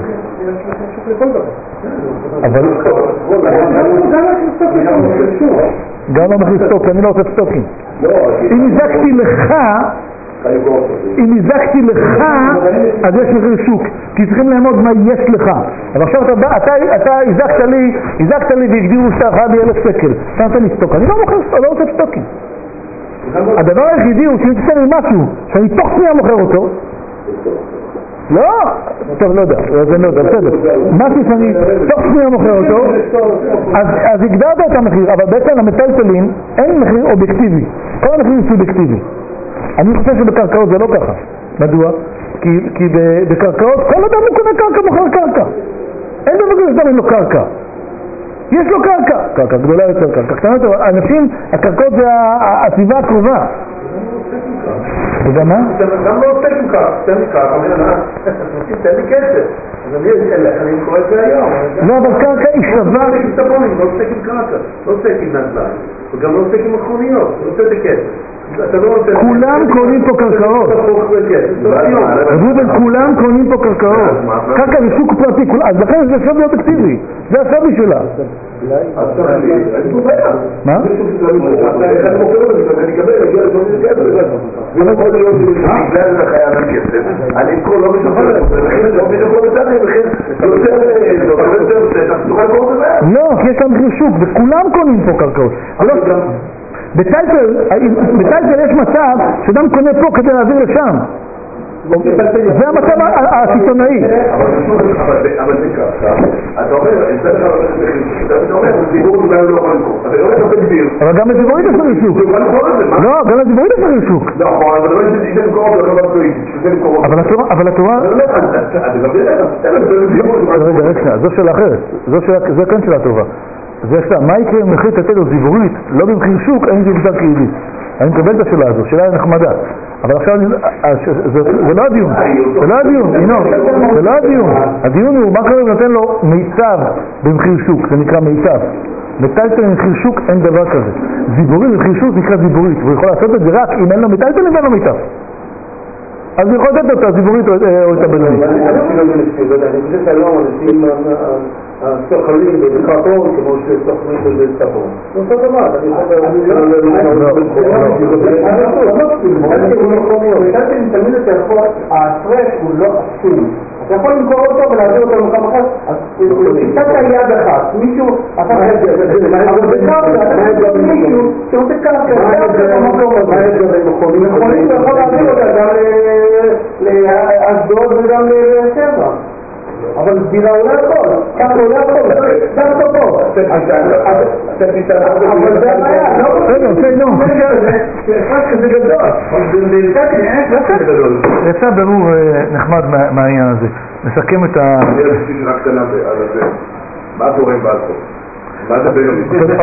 אבל... גם המחיר סטוק, אני לא רוצה סטוקים. אם הזקתי לך... אם הזקתי לך, אז יש מחיר שוק, כי צריכים לעמוד מה יש לך. אבל עכשיו אתה בא, אתה, אתה הזקת לי, הזקת לי והגדירו שאתה בי אלף שקל. אתה נותן לי סטוק, אני לא מוכר, לא רוצה סטוקים. הדבר היחידי הוא שאם תצא לי משהו, שאני תוך שנייה מוכר אותו, לא, טוב, לא יודע, זה לא יודע, בסדר. משהו שאני תוך שנייה מוכר אותו, אז הגדרת את המחיר, אבל בעצם למטלטלין אין מחיר אובייקטיבי. כל המחיר הוא סובייקטיבי. אני חושב שבקרקעות זה לא ככה. מדוע? כי, כי בקרקעות, כל אדם הוא קונה קרקע, מוכר קרקע. אין דבר כזה שאתה אין לו קרקע. יש לו קרקע. קרקע גדולה יותר, קרקע קטנה יותר. אנשים, הקרקעות זה הסביבה הקרובה. וגם מה? גם לא עושה עם כך, תן לי כך, תן לי כסף. אז אני אלך, אני קורא את זה היום. לא, אבל קרקע היא שווה. לא עוסק עם סבונים, לא עוסק עם קרקע, לא עוסק עם נדל"ן, וגם לא עוסק עם מכוניות, לא עוסק בכסף. כולם קונים פה קרקעות. רבותן, כולם קונים פה קרקעות. קרקע זה שוק פרטי, אז לכן זה שווי אובייקטיבי. זה השווי שלה. מה? אני כל לא משוחרר, לא לא, כי יש להם מחיר שוק, וכולם קונים פה קרקעות. בטייטל יש מצב שאדם קונה פה כדי להעביר לשם. זה המצב הסיטונאי. אבל זה ככה, אתה אומר, אתה אומר, ציבור אולי לא יכול לקרוא, אתה לא יכול להגדיר. אבל גם לציבורית יש מחיר שוק. לא, גם לציבורית יש מחיר שוק. נכון, אבל לא יש זה למכור אותו, אבל התורה, אבל התורה... רגע, רגע, זו שאלה אחרת. זו כאן שאלה טובה. זה שאלה, מה יקרה אם מחיר תתן לו זיבורית, לא במחיר שוק, אין זה מגזר כיהודי. אני מקבל את השאלה הזו, שאלה נחמדה. אבל עכשיו, זה לא הדיון, זה לא הדיון, ינון, זה לא הדיון. הדיון הוא, מה קורה אם נותן לו מיצב במחיר שוק, זה נקרא מיצב. מטלטל במחיר שוק אין דבר כזה. זיבורית במחיר שוק נקרא זיבורית, והוא יכול לעשות את זה רק אם אין לו מטלטל ואין לו מיצב. אז הוא יכול לתת אותה, זיבורית או את הבנונית. אני חושב שהיום אנשים סוחרים בקרקעות כמו שסוחרים בספון. זה אותו דבר, אני חושב... תמיד אתה יכול, ההפרש הוא לא עצום. אתה יכול למכור אותו ולהעביר אותו למקום אחר, אז קצת היד אחת, מישהו... אבל בקרקע, אתה יכול מישהו שרוצה קרקע, במקום הזה. מכונים אתה יכול להעביר אותה גם לאשדוד וגם לשבע. אבל דירה עולה הכל, ככה עולה הכל, דווקא פה. אבל זה הבעיה, לא? רגע, עושה נו. זה אחד כזה גדול. יצא ברור נחמד מהעניין הזה. נסכם את ה... אני רציתי שרק קטנה על הזה. מה קורה עם בעל חוב? מה זה בינוני?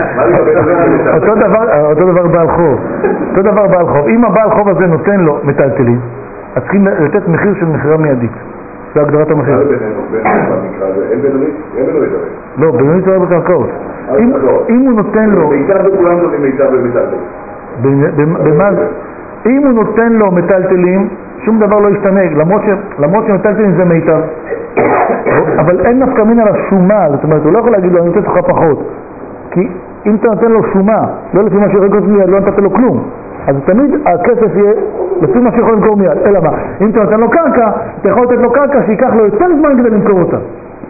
אותו דבר בעל חוב. אותו דבר בעל חוב. אם הבעל חוב הזה נותן לו מטלטלים, אז צריכים לתת מחיר של מחירה מיידית. זה הגדרת המחיר. מה זה במקרה הזה? אין בינונית? אין בינונית הרי. לא, בינונית זה לא בקרקעות. אם הוא נותן לו... מיצב וכולם נותנים מיצב ומטלטלים. במה זה? אם הוא נותן לו מטלטלים, שום דבר לא ישתנה, למרות שמטלטלים זה מיטב. אבל אין נפקא מינה לשומה, זאת אומרת, הוא לא יכול להגיד לו, אני נותן לך פחות. כי אם אתה נותן לו שומה, לא לפי מה שרגות מיד, לא נתת לו כלום. אז תמיד הכסף יהיה לפי מה שיכול למכור מיד. אלא מה? אם אתה נותן לו קרקע, אתה יכול לתת לו קרקע שייקח לו יותר זמן כדי למכור אותה.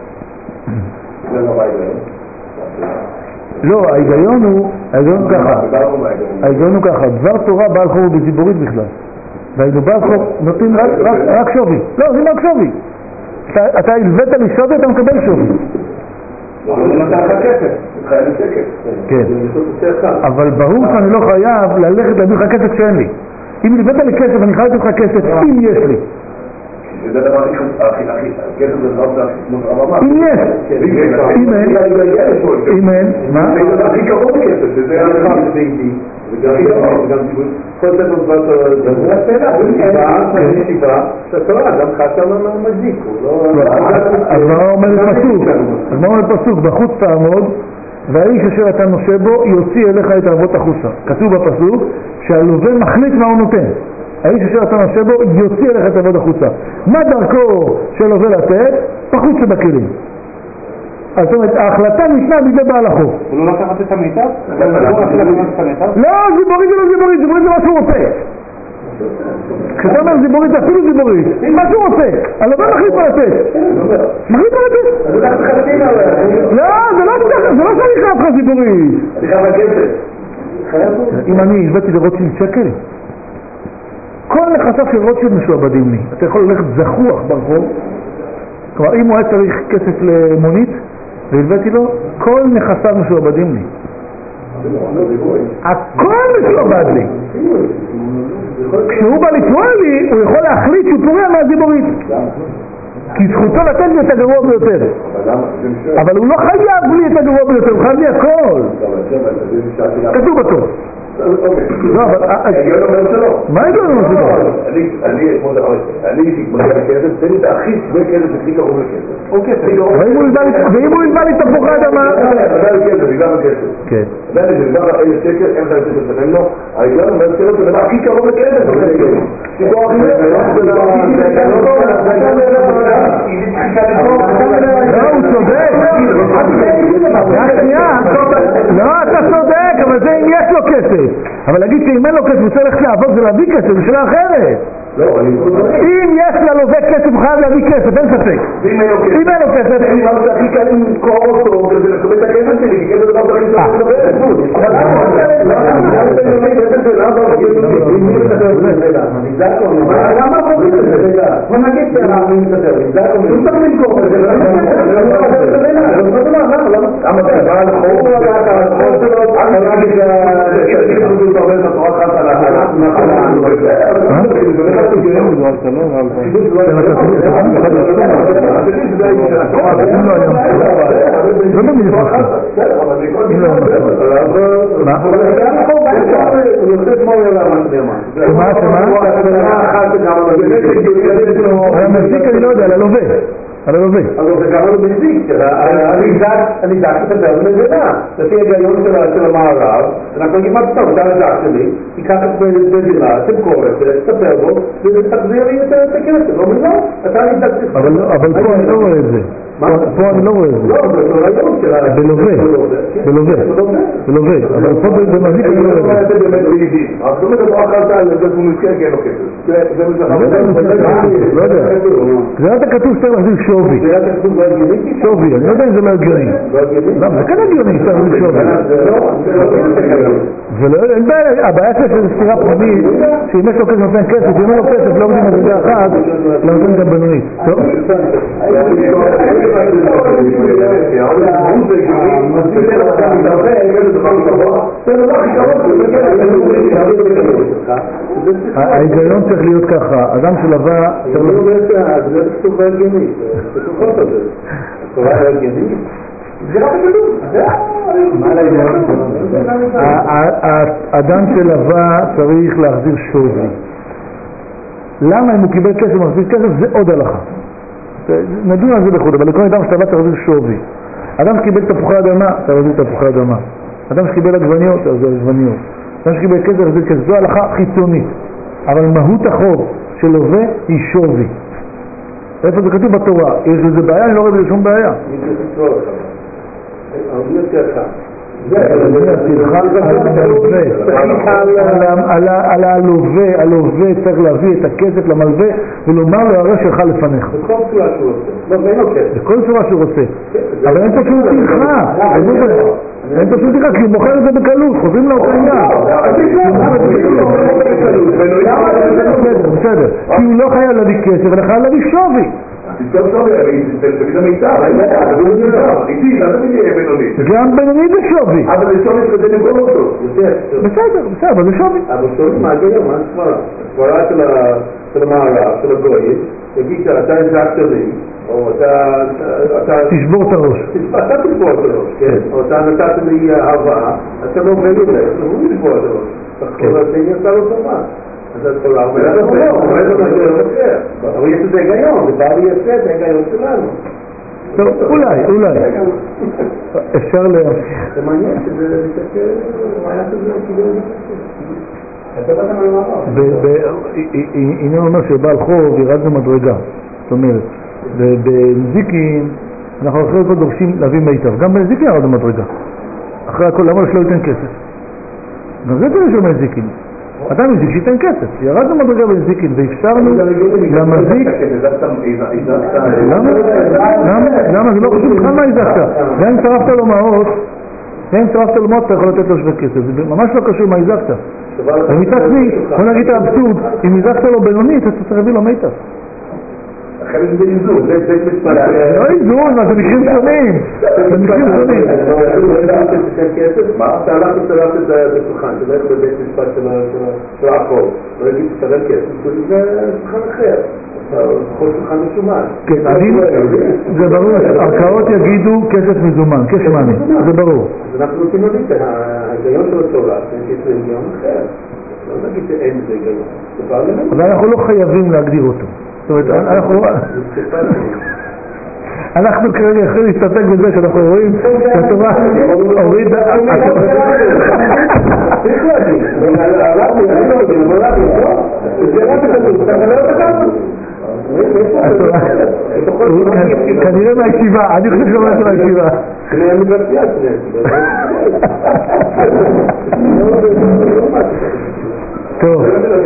לא, ההיגיון הוא, ההיגיון הוא ככה. ההיגיון הוא ככה, דבר תורה בעל חוב הוא בציבורית בכלל. והיינו בעל חוב נותנים רק שווי. לא, זה רק שווי. אתה הלווית לי שווי, אתה מקבל שווי. אבל אתה לך כסף, חייב לי שקט. כן. אבל ברור שאני לא חייב ללכת להביא לך כסף שאין לי. אם הלווית לי כסף, אני חייב לתת לך כסף אם יש לי. זה דבר הכי הכי, הכסף זה דבר הכי... אם יש. אם אין. אם אין. מה? זה דבר הכי קרוב לכסף, שזה היה לך ביתי. וגם כל זה נובע תורה, זה השאלה, זה ישיבה, שהתורה, גם חסר לנו מזיק, אז מה אומר פסוק? אז מה אומר פסוק? בחוץ תעמוד, והאיש אשר אתה נושא בו יוציא אליך את ערבות החוצה. כתוב בפסוק שהלווה מחליט מה הוא נותן. האיש אשר אתה נושא בו יוציא אליך את ערבות החוצה. מה דרכו של לווה לתת? בחוץ שבכלים. אז זאת אומרת, ההחלטה ניתנה בידי בעל החוב. הוא לא לקחת את המיטב? לא, זיבורית זה לא זיבורית, זיבורית זה מה שהוא רוצה. כשאתה אומר זיבורית זה אפילו זיבורית, מה שהוא רוצה, אני לא מחליט מה לתת. מחליט מה לתת? לא, זה לא שאני חייב לך זיבורית. אני חייב לכסף. אם אני הבאתי לרוטשילד שקל, כל נכסיו של רוטשילד משועבדים לי. אתה יכול ללכת זחוח ברחוב, כלומר אם הוא היה צריך כסף למונית והלוויתי לו, כל נכסיו משועבדים לי. הכל משועבד לי. כשהוא בא לתבוע לי, הוא יכול להחליט שהוא פורע מהזיבורית, כי זכותו לתת לי את הגרוע ביותר. אבל הוא לא חייב לי את הגרוע ביותר, הוא חייב לי הכל. כתוב בתור. לא, אבל... ההיגיון אומר שלא. מה ההיגיון אומר שלא? אני, כמו זה, אני מגיע לכסף, תן לי את הכי שווה כסף, הכי קרוב לכסף. אוקיי, ואם הוא ילבא לי תפוחי אדמה? בגלל הכסף, בגלל הכסף. כן. בגלל זה, בגלל אלף שקל, אין לך כסף לשלם לו, ההיגיון אומר שלא, זה דבר הכי קרוב לכסף. סיפור הכי לא, הוא צודק. לא, אתה צודק, אבל זה אם יש לו כסף. אבל להגיד שאם אין לו כסף, הוא צריך ללכת לעבוד ולהביא כסף, זה שאלה אחרת. אם יש ללווה כסף, הוא חייב להביא כסף, אין ספק. אם אין לו כסף... אני חושב שהכי קל למכור אותו, כדי לקבל את הכסף שלי, כי כסף זה לא דברים שאני מדבר. אבל למה? למה חושבים את זה? בוא נגיד שאנחנו נתדר, הוא צריך למכור את זה, למה אתה בא לחור, אתה לחור שלו, אני לא אגיד שאתה עובד את התורה חת על שמה? שמה? על המזיק אני לא יודע, על הלווה. על הלווה. אז זה קרה לו בזיק, אני זק לספר במדינה. לפי ההיגיון של המערב, אנחנו נגיד מה פתאום, אתה הזק שלי, תיקח את בדינה, תמכור את זה, תספר בו, ותחזיר לי את הכסף. לא מבין, אתה נזק. אבל פה אני לא רואה את זה. פה אני לא רואה את זה. לא, זה רעיון של... בלווה. בלווה. בלווה. אבל פה במזיק אני לא רואה את זה. אז זאת אומרת, לא אכלת על זה שהוא נזכר, כי אין לו כסף. לא יודע. זה היה כתוב שצריך להחזיר שווי. זה היה כתוב לא הגיוני? שווי, אני לא יודע אם זה לא הגיוני. לא הגיוני? למה? זה כן הגיוני שצריך להחזיר שווי. זה לא, אין בעיה, הבעיה שזה סתירה פנימית, שאם יש לו כסף נותן כסף, אם אין לו כסף לא עובדים מדרגה אחת, לא נותן גם בינונית. טוב? ההיגיון צריך להיות ככה, אדם שלווה... זה לא כתוב הגיוני, זה כתוב חוץ הזה. התורה לא הגיוני? זה רק כתוב. מה להיגיון? האדם שלווה צריך להחזיר שווי. למה אם הוא קיבל כסף ומחזיר כסף זה עוד הלכה. נדון על זה בחוד, אבל לכל אדם שלווה צריך להחזיר שווי. אדם שקיבל תפוחי אדמה, צריך להחזיר תפוחי אדמה. אדם שקיבל עגבניות, צריך להחזיר עגבניות. אדם שקיבל כסף, להחזיר כסף. זו הלכה חיצונית. אבל מהות החוב של לווה היא שווי. איפה זה כתוב בתורה? יש לזה בעיה? אני לא רואה בזה שום בעיה. על הלווה, הלווה צריך להביא את הכסף למלווה ולומר לו הרי שלך לפניך. בכל צורה שהוא רוצה. בכל צורה שהוא רוצה. אבל אין פה שום טרחה. אין פה שום טרחה כי הוא מוכר את זה בקלות, חוזרים לאותו עניין. בסדר, כי הוא לא חייב להביא כסף, אלא חייב להביא שווי. תזכור שווי, זה תמיד המיצר, זה מיצר, איתי, זה תמיד יהיה בינונית. גם בינונית זה שווי. אבל זה שווי שזה נגרום אותו. בסדר, בסדר, אבל זה שווי. אבל שווי מה הגיון, מה הסברה? הסברה של המערב, של הגויים, תגיד שאתה הזקת לי, או אתה... תשבור את הראש. אתה תשבור את הראש, כן? או אתה נתת לי הלוואה, אתה לא אומר לי, הוא תשבור את הראש. תחזור לשני עשה לו טובה. אז את יכולה, הוא אומר, הוא אומר לו מה שלא מפריע. אבל יש לזה היגיון, זה בא ויעשה את ההיגיון שלנו. טוב, אולי, אולי. אפשר להמשיך. זה מעניין שזה מתקשר, מעניין שזה כיוון זה אתה באת מהמערב. הנה אומר שבעל חוב ירד במדרגה. זאת אומרת, בנזיקין אנחנו אחרי כל דורשים להביא מיטב. גם בנזיקין ירד במדרגה. אחרי הכל, למה שלא ייתן כסף? גם זה תראה שהוא מזיקין. אדם מזיק שייתן כסף. ירדנו מדרגה בנזיקין ואפשרנו למזיק... למה? למה? זה לא חשוב בכלל מה הזקת. גם אם צרפת לו מעות, גם אם צרפת לו מעות אתה יכול לתת לו שווה כסף. זה ממש לא קשור מה הזקת. ומצד שני, בוא נגיד את האבסורד, אם הזקת לו בינונית, אתה צריך להביא לו מיטב. אחרי זה איזון, זה בית משפט. לא איזון, זה מקרים שונים. זה מקרים שונים. מה? אתה הלך וצלחת את השולחן, תלך בבית משפט של החוב. לא יגיד שתרם כסף, זה שולחן אחר. הכל שלך משומן. כן, זה ברור, ערכאות יגידו כסף מזומן, כשמני, זה ברור. אז אנחנו רוצים להגיד שההיגיון של התורה, שיש לו היגיון אחר. לא נגיד שאין זה היגיון. אבל אנחנו לא חייבים להגדיר אותו. זאת אומרת, אנחנו... אנחנו כרגע יכולים להסתפק בזה שאנחנו רואים שהתורה הורידה... כנראה מהישיבה, אני חושב שלא משהו מהישיבה. טוב.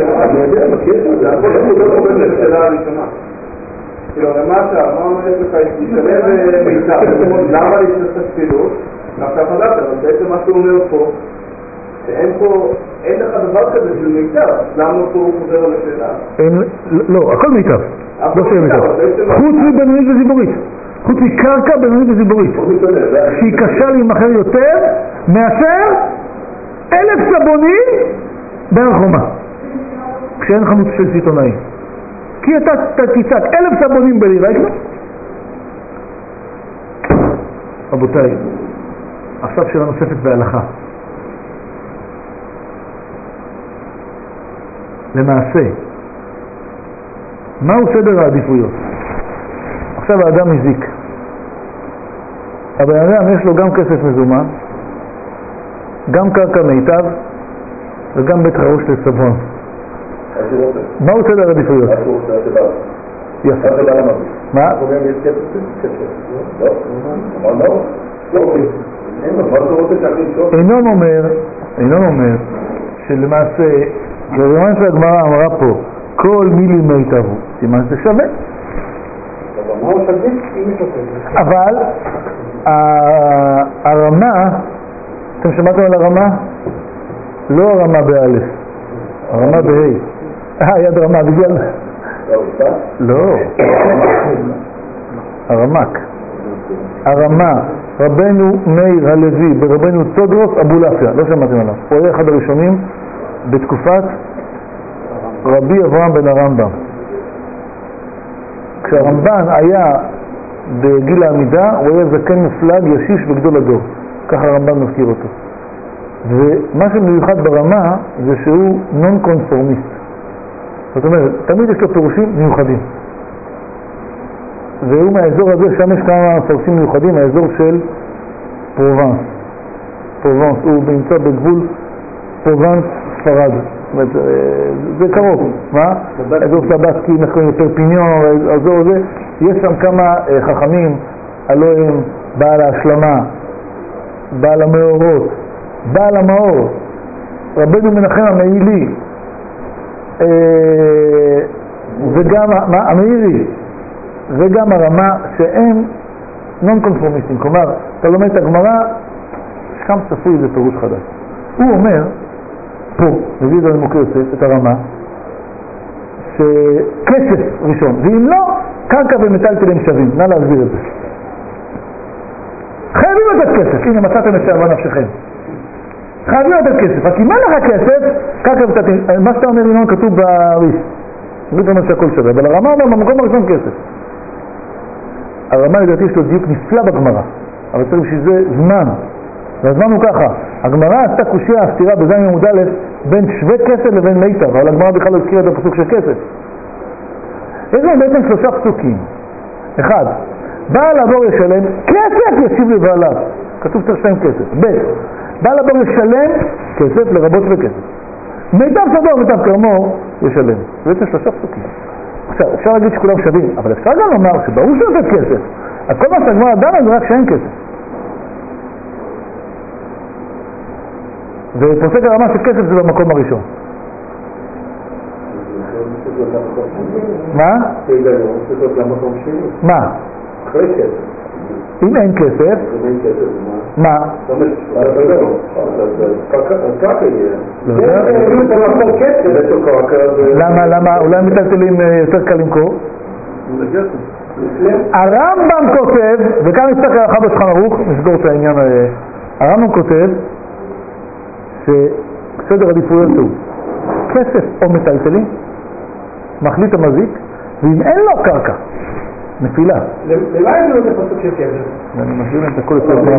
כאילו, למטה, מה אומר לך, ישלב מיצר, למה להשתתף תפילות? עכשיו חדשת, אבל בעצם מה שהוא אומר פה, שאין פה, אין לך דבר כזה של מיצר, למה פה הוא חוזר על השאלה? לא, הכל מיצר, לא שאין מיצר. חוץ מבינונית וזיבורית, חוץ מקרקע בינונית וזיבורית, שהיא קשה להימכר יותר מאשר אלף סבונים בערך חומה, כשאין חנות של סיטונאים. כי אתה תצעק אלף סבונים בלירה, יקנו? רבותיי, עכשיו שאלה נוספת בהלכה. למעשה, מהו סדר העדיפויות? עכשיו האדם מזיק. הבן אדם יש לו גם כסף מזומן, גם קרקע מיטב, וגם בית חרוש לסבון. מהו סדר העדיפויות? יפה. מה? אינון אומר, אינון אומר שלמעשה, בזמן שהגמרא אמרה פה, כל מילי מיטב הוא, סימן שזה שווה. אבל הרמה, אתם שמעתם על הרמה? לא הרמה באלף, הרמה בהי. אה, יד רמה, בגלל... לא, הרמק. הרמה, רבנו מאיר הלוי ברבנו תודרוס אבולעפיה, לא שמעתם עליו. הוא היה אחד הראשונים בתקופת רבי אברהם בן הרמב"ם. כשהרמב"ן היה בגיל העמידה, הוא היה זקן מופלג, ישיש בגדול הדור. ככה הרמב"ן מזכיר אותו. ומה שמיוחד ברמה זה שהוא נון קונפורמיסט. זאת אומרת, תמיד יש לו פירושים מיוחדים. והוא מהאזור הזה, שם יש כמה פירושים מיוחדים, האזור של פרובנס. פרובנס, הוא נמצא בגבול פרובנס ספרד. זאת אומרת, זה קרוב. מה? אזור סבסקי, נכון, פרפיניון, האזור הזה. יש שם כמה חכמים, הלוא הם בעל ההשלמה, בעל המאורות, בעל המאור, רבנו מנחם המעילי, וגם המאירי, וגם הרמה, שהם נון קונפורמיסטים. כלומר, אתה לומד את הגמרא, שם צפוי זה פירוש חדש. הוא אומר, פה, מביא את זה למוקר יוסף, את הרמה, שכסף ראשון, ואם לא, קרקע ומטלטלים שווים. נא להסביר את זה. חייבים לתת כסף, הנה מצאתם את שעבה נפשכם. חייבים לתת כסף, רק אם אין לך כסף, קרקע ומטלטלים, מה שאתה אומר ינון כתוב בריס. אני לא אומר שהכל שווה, אבל הרמה אומר במקום הראשון כסף. הרמה לדעתי יש לו דיוק נפלא בגמרא, אבל צריך שזה זמן. והזמן הוא ככה, הגמרא עשתה קושיה הסתירה בזין עמוד א' בין שווה כסף לבין מיטב, אבל הגמרא בכלל לא הזכירה את הפסוק של כסף. יש לנו בעצם שלושה פסוקים. אחד, בעל הבור ישלם, כסף ישיב לבעליו. כתוב צריך שתיים כסף. ב', בעל הבור ישלם, כסף לרבות וכסף. מיטב סדו ומיטב כרמו ישלם. זה בעצם שלושה פסוקים. עכשיו, אפשר להגיד שכולם שווים, אבל אפשר גם לומר שברור שנותת כסף. אז כל מה שהגמרא דנה זה רק שאין כסף. ופוסק הרמה שכסף זה במקום הראשון. מה? מה? אם אין כסף, מה? למה? למה? אולי מטלטלים יותר קל למכור? הרמב"ם כותב, וכאן נצטרך להלכה בשולחן ערוך, נסגור את העניין, הרמב"ם כותב שסדר עדיפויות הוא כסף או מטלטלים, מחליט המזיק, ואם אין לו קרקע, נפילה. למה אין לו את הפסוק של כסף? ואני משאיר להם את הכל יותר מהפוק.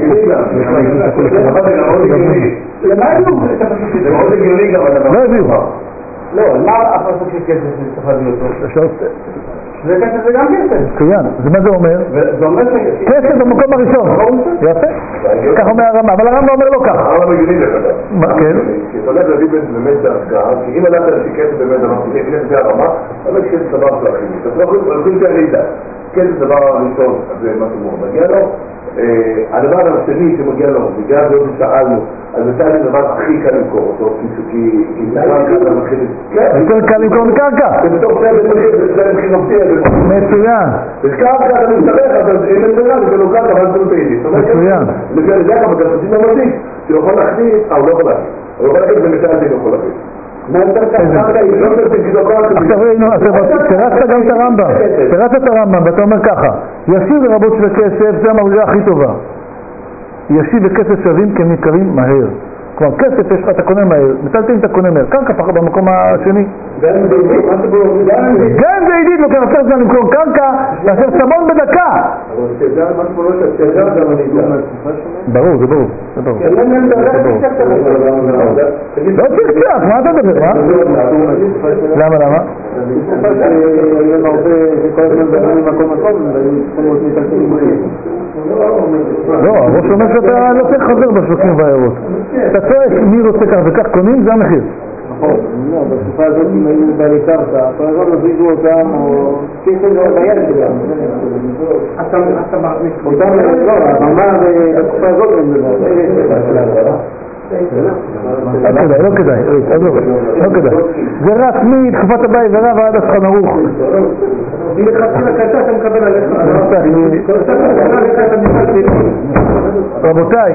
למה אין לו את הפסוק של כסף? לא הביאו. לא, מה הפסוק של כסף צריך להביא אותו? זה כסף זה גם כסף. מצוין. זה מה זה אומר? זה אומר ש... כסף במקום הראשון. יפה. כך אומר הרמב"ם, אבל הרמב"ם אומר לא ככה. הרמב"ם מגינים לך. מה, כן? כי אתה הולך להביא באמת דרגה, כי אם הלכת לפי כסף באמת דבר, כסף זה הרמה, אבל כסף דבר של החימוש. אז אנחנו הולכים שהלידה. כסף דבר הראשון, זה מה שמור מגיע לו. הדבר השני שמגיע לו, בגלל זה עוד שאלנו, אז זה לי דבר הכי קל למכור אותו, כי זה קרקע אתה מתחיל... יותר קל למכור מקרקע. ובתוך זה זה מתחיל מפתיע. מצוין. בקרקע אתה מסתבך, אז אין לזה זה לא קרקע, אבל זה לא תהידי. מצוין. לפי על זה, אבל גם תשים במזיק, שהוא יכול להכניס, אה, הוא לא יכול להכניס. הוא יכול להכניס ומשל זה לא יכול להכניס. מה יותר קרקע היא? לא יותר תגידו קרקע. עכשיו ראינו, תרצת גם את הרמב"ם. תרצת את הרמב"ם, ואתה אומר ככה, ישיב לרבות שווה כסף, זה המדרגה הכי טובה. ישיב וכסף שווים כי הם נמכרים מהר. כלומר, כסף יש לך, אתה קונה מהר, מטלטלים אתה קונה מהר, קרקע פחות במקום השני. גם זה עידית, לוקח יותר זמן למכור קרקע, לאשר סמון בדקה. ברור, זה ברור, זה ברור. לא צחצח, מה אתה מדבר, מה? למה, למה? לא, הראש אומר שאתה לא צריך חזר בשווקים והערות. אתה צועק מי רוצה כך וכך קונים, זה המחיר. נכון, לא, בתקופה הזאת אם היינו בעלי קרקע, פרזון הזיגו אותם או כסף ביד שלהם. אתה מרמיס אותם, לא, הרמה בתקופה הזאת אין דבר. לא כדאי, לא כדאי, לא כדאי. זה רץ מתקופת הבית ורב עד השכן ערוך. אם התחתים לקרקע אתה מקבל עליך. רבותיי,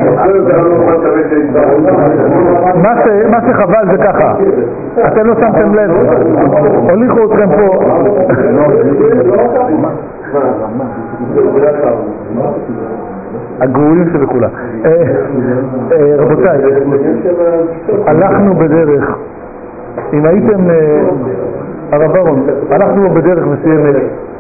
מה שחבל זה ככה, אתם לא שמתם לב, הוליכו אתכם פה. הגאולים שבכולה. רבותיי, הלכנו בדרך, אם הייתם, הרב אהרון, הלכנו בדרך מסוימת,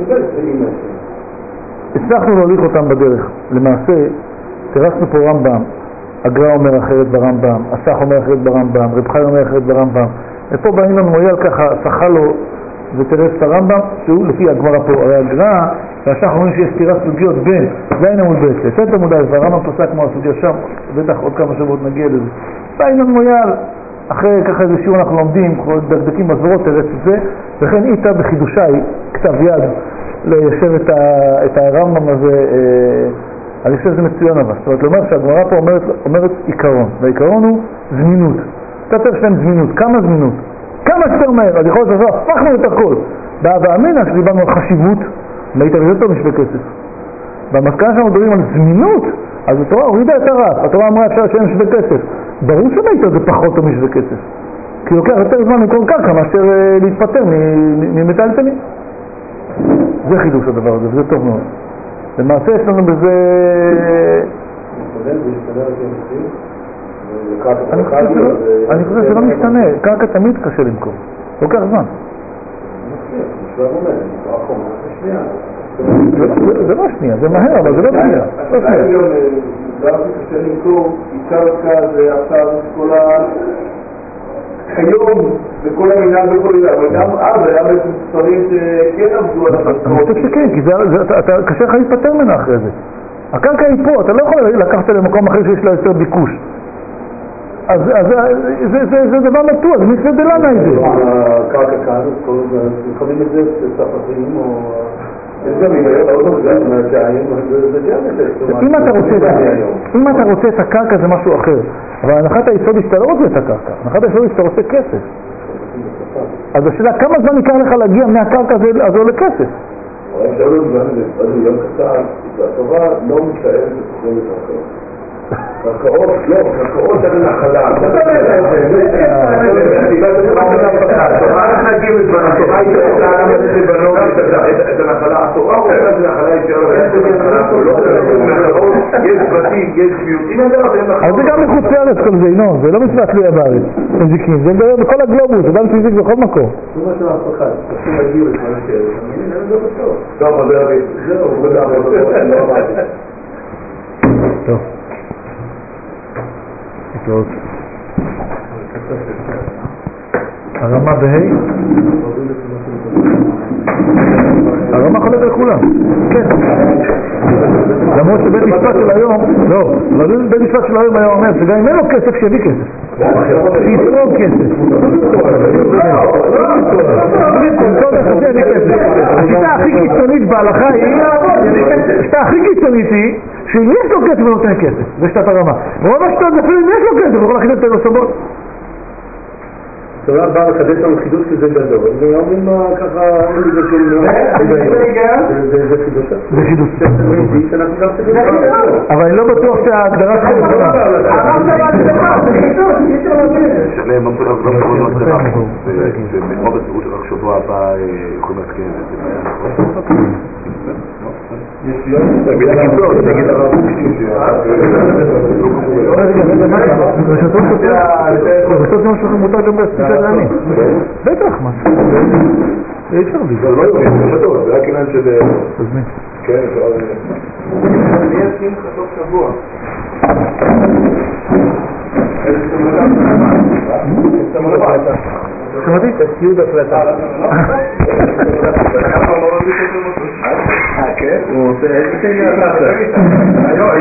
הצלחנו להוליך אותם בדרך. למעשה, תרסנו פה רמב"ם, הגר"א אומר אחרת ברמב"ם, הסך אומר אחרת ברמב"ם, רב חיים אומר אחרת ברמב"ם, ופה באים לנו מויאל ככה, שחה לו ותרס את הרמב"ם, שהוא לפי הגמרא פה, הרי הגר"א, והשח אומרים שיש סתירה סוגיות בין, זין עמוד ב', לצאת עמוד א', והרמב"ם פוסק כמו הסוגיה שם, בטח עוד כמה שבועות נגיע לזה. באים לנו מויאל, אחרי ככה איזה שיעור אנחנו לומדים, דקדקים בסברות, תרס את זה, וכן איתה בחידושי, כתב יד, ליישב את, ה, את הרמב"ם הזה, אה, אני חושב שזה מצוין אבל. זאת אומרת, לומר שהגמרא פה אומרת, אומרת עיקרון, והעיקרון הוא זמינות. אתה צריך להם זמינות, כמה זמינות? כמה שיותר מהר, אז יכול להיות שזה הפכנו את הכל. בהווה אמינא שדיברנו על חשיבות, והיית יותר משווה כסף. במסקנה שאנחנו מדברים על זמינות, אז התורה הורידה את הרף, התורה אמרה אפשר שאין שווה כסף. ברור שבית זה פחות או משווה כסף. כי לוקח יותר זמן למכור קרקע מאשר להתפטר ממטלטלים. זה חידוש הדבר הזה, וזה טוב מאוד. למעשה יש לנו בזה... אני חושב שלא משתנה, קרקע תמיד קשה למכור, לוקח זמן. זה לא שנייה, זה מהר, אבל זה לא שנייה. היום דבר קשה למכור, כי קרקע זה עכשיו כל ה... היום, בכל המינהל בכל עילה, אבל גם אז היה בעצם ספרים שכן עבדו על הספרות. אני חושב שכן, כי קשה לך להתפטר ממנה אחרי זה. הקרקע היא פה, אתה לא יכול לקחת למקום אחר שיש לה יותר ביקוש. אז זה דבר נטוע, זה מצווה דלנה את זה. הקרקע כאן, קוראים את זה ספרים או... אם אתה רוצה את הקרקע זה משהו אחר, אבל הנחת היסוד היא שאתה לא רוצה את הקרקע, הנחת היסוד היא שאתה רוצה כסף. אז השאלה, כמה זמן יקר לך להגיע מהקרקע הזו לכסף? אבל אפשר להיות גם זה, אז יום קצר, והתורה לא מתארת את תוכנית האחר. קרקעות, לא, קרקעות זה נחלה. מה זאת אומרת? התורה נגיד את זמן, התורה היא לבנות את הנחלה, התורה אומרת את הנחלה היא יש בתים, יש מיעוטים, אז זה גם מחוץ לארץ כל זה, נו, זה לא מצווה תלויה בארץ, מזיקים, זה מדבר בכל הגלובוס, זה גם פיזיק בכל מקום. זה מה שאנחנו פחד, צריכים להגיע לזמן השאלה, אני לא בטוח. טוב, זה הרי, זהו, זה הרי, טוב. טוב. הרמה בהי? הרמה חולק על כולם. כן. למרות שבית משפט של היום, לא, אבל בית משפט של היום היה אומר שגם אם אין לו כסף שיביא כסף. שיתרום כסף. כל אחד שיביא כסף. השיטה הכי קיצונית בהלכה היא, השיטה הכי קיצונית היא שאם יש לו כסף הוא נותן כסף. זה שיטת הרמה. רוב השיטות אפילו אם יש לו כסף הוא יכול להכניס את הנוסבות. התורה באה לחדש לנו חידוש כזה גדול, ואומרים מה ככה, אין לי זה כאילו... זה חידוש? זה חידוש. שאנחנו גם צריכים לדבר. אבל אני לא בטוח שההגדרה שלך היא נכונה. שלהם, לא בטוח לא קוראים את זה רב. ומאוד בסירות רק שבוע הבא יכולים להתקן את זה. יש לי תגיד הקיצות, תגיד הרב רשתות כמו שלכם מותר גם בהספיסה לעני. בטח, מה? אי אפשר בי. זה לא יורים, רשתות, זה רק עניין של... תזמין. כן, אפשר... אני אסכים לך סוף שבוע. איזה סמולה? שמעתי? ציוד הפלטה. אה, כן? הוא עושה... איזה סמולה?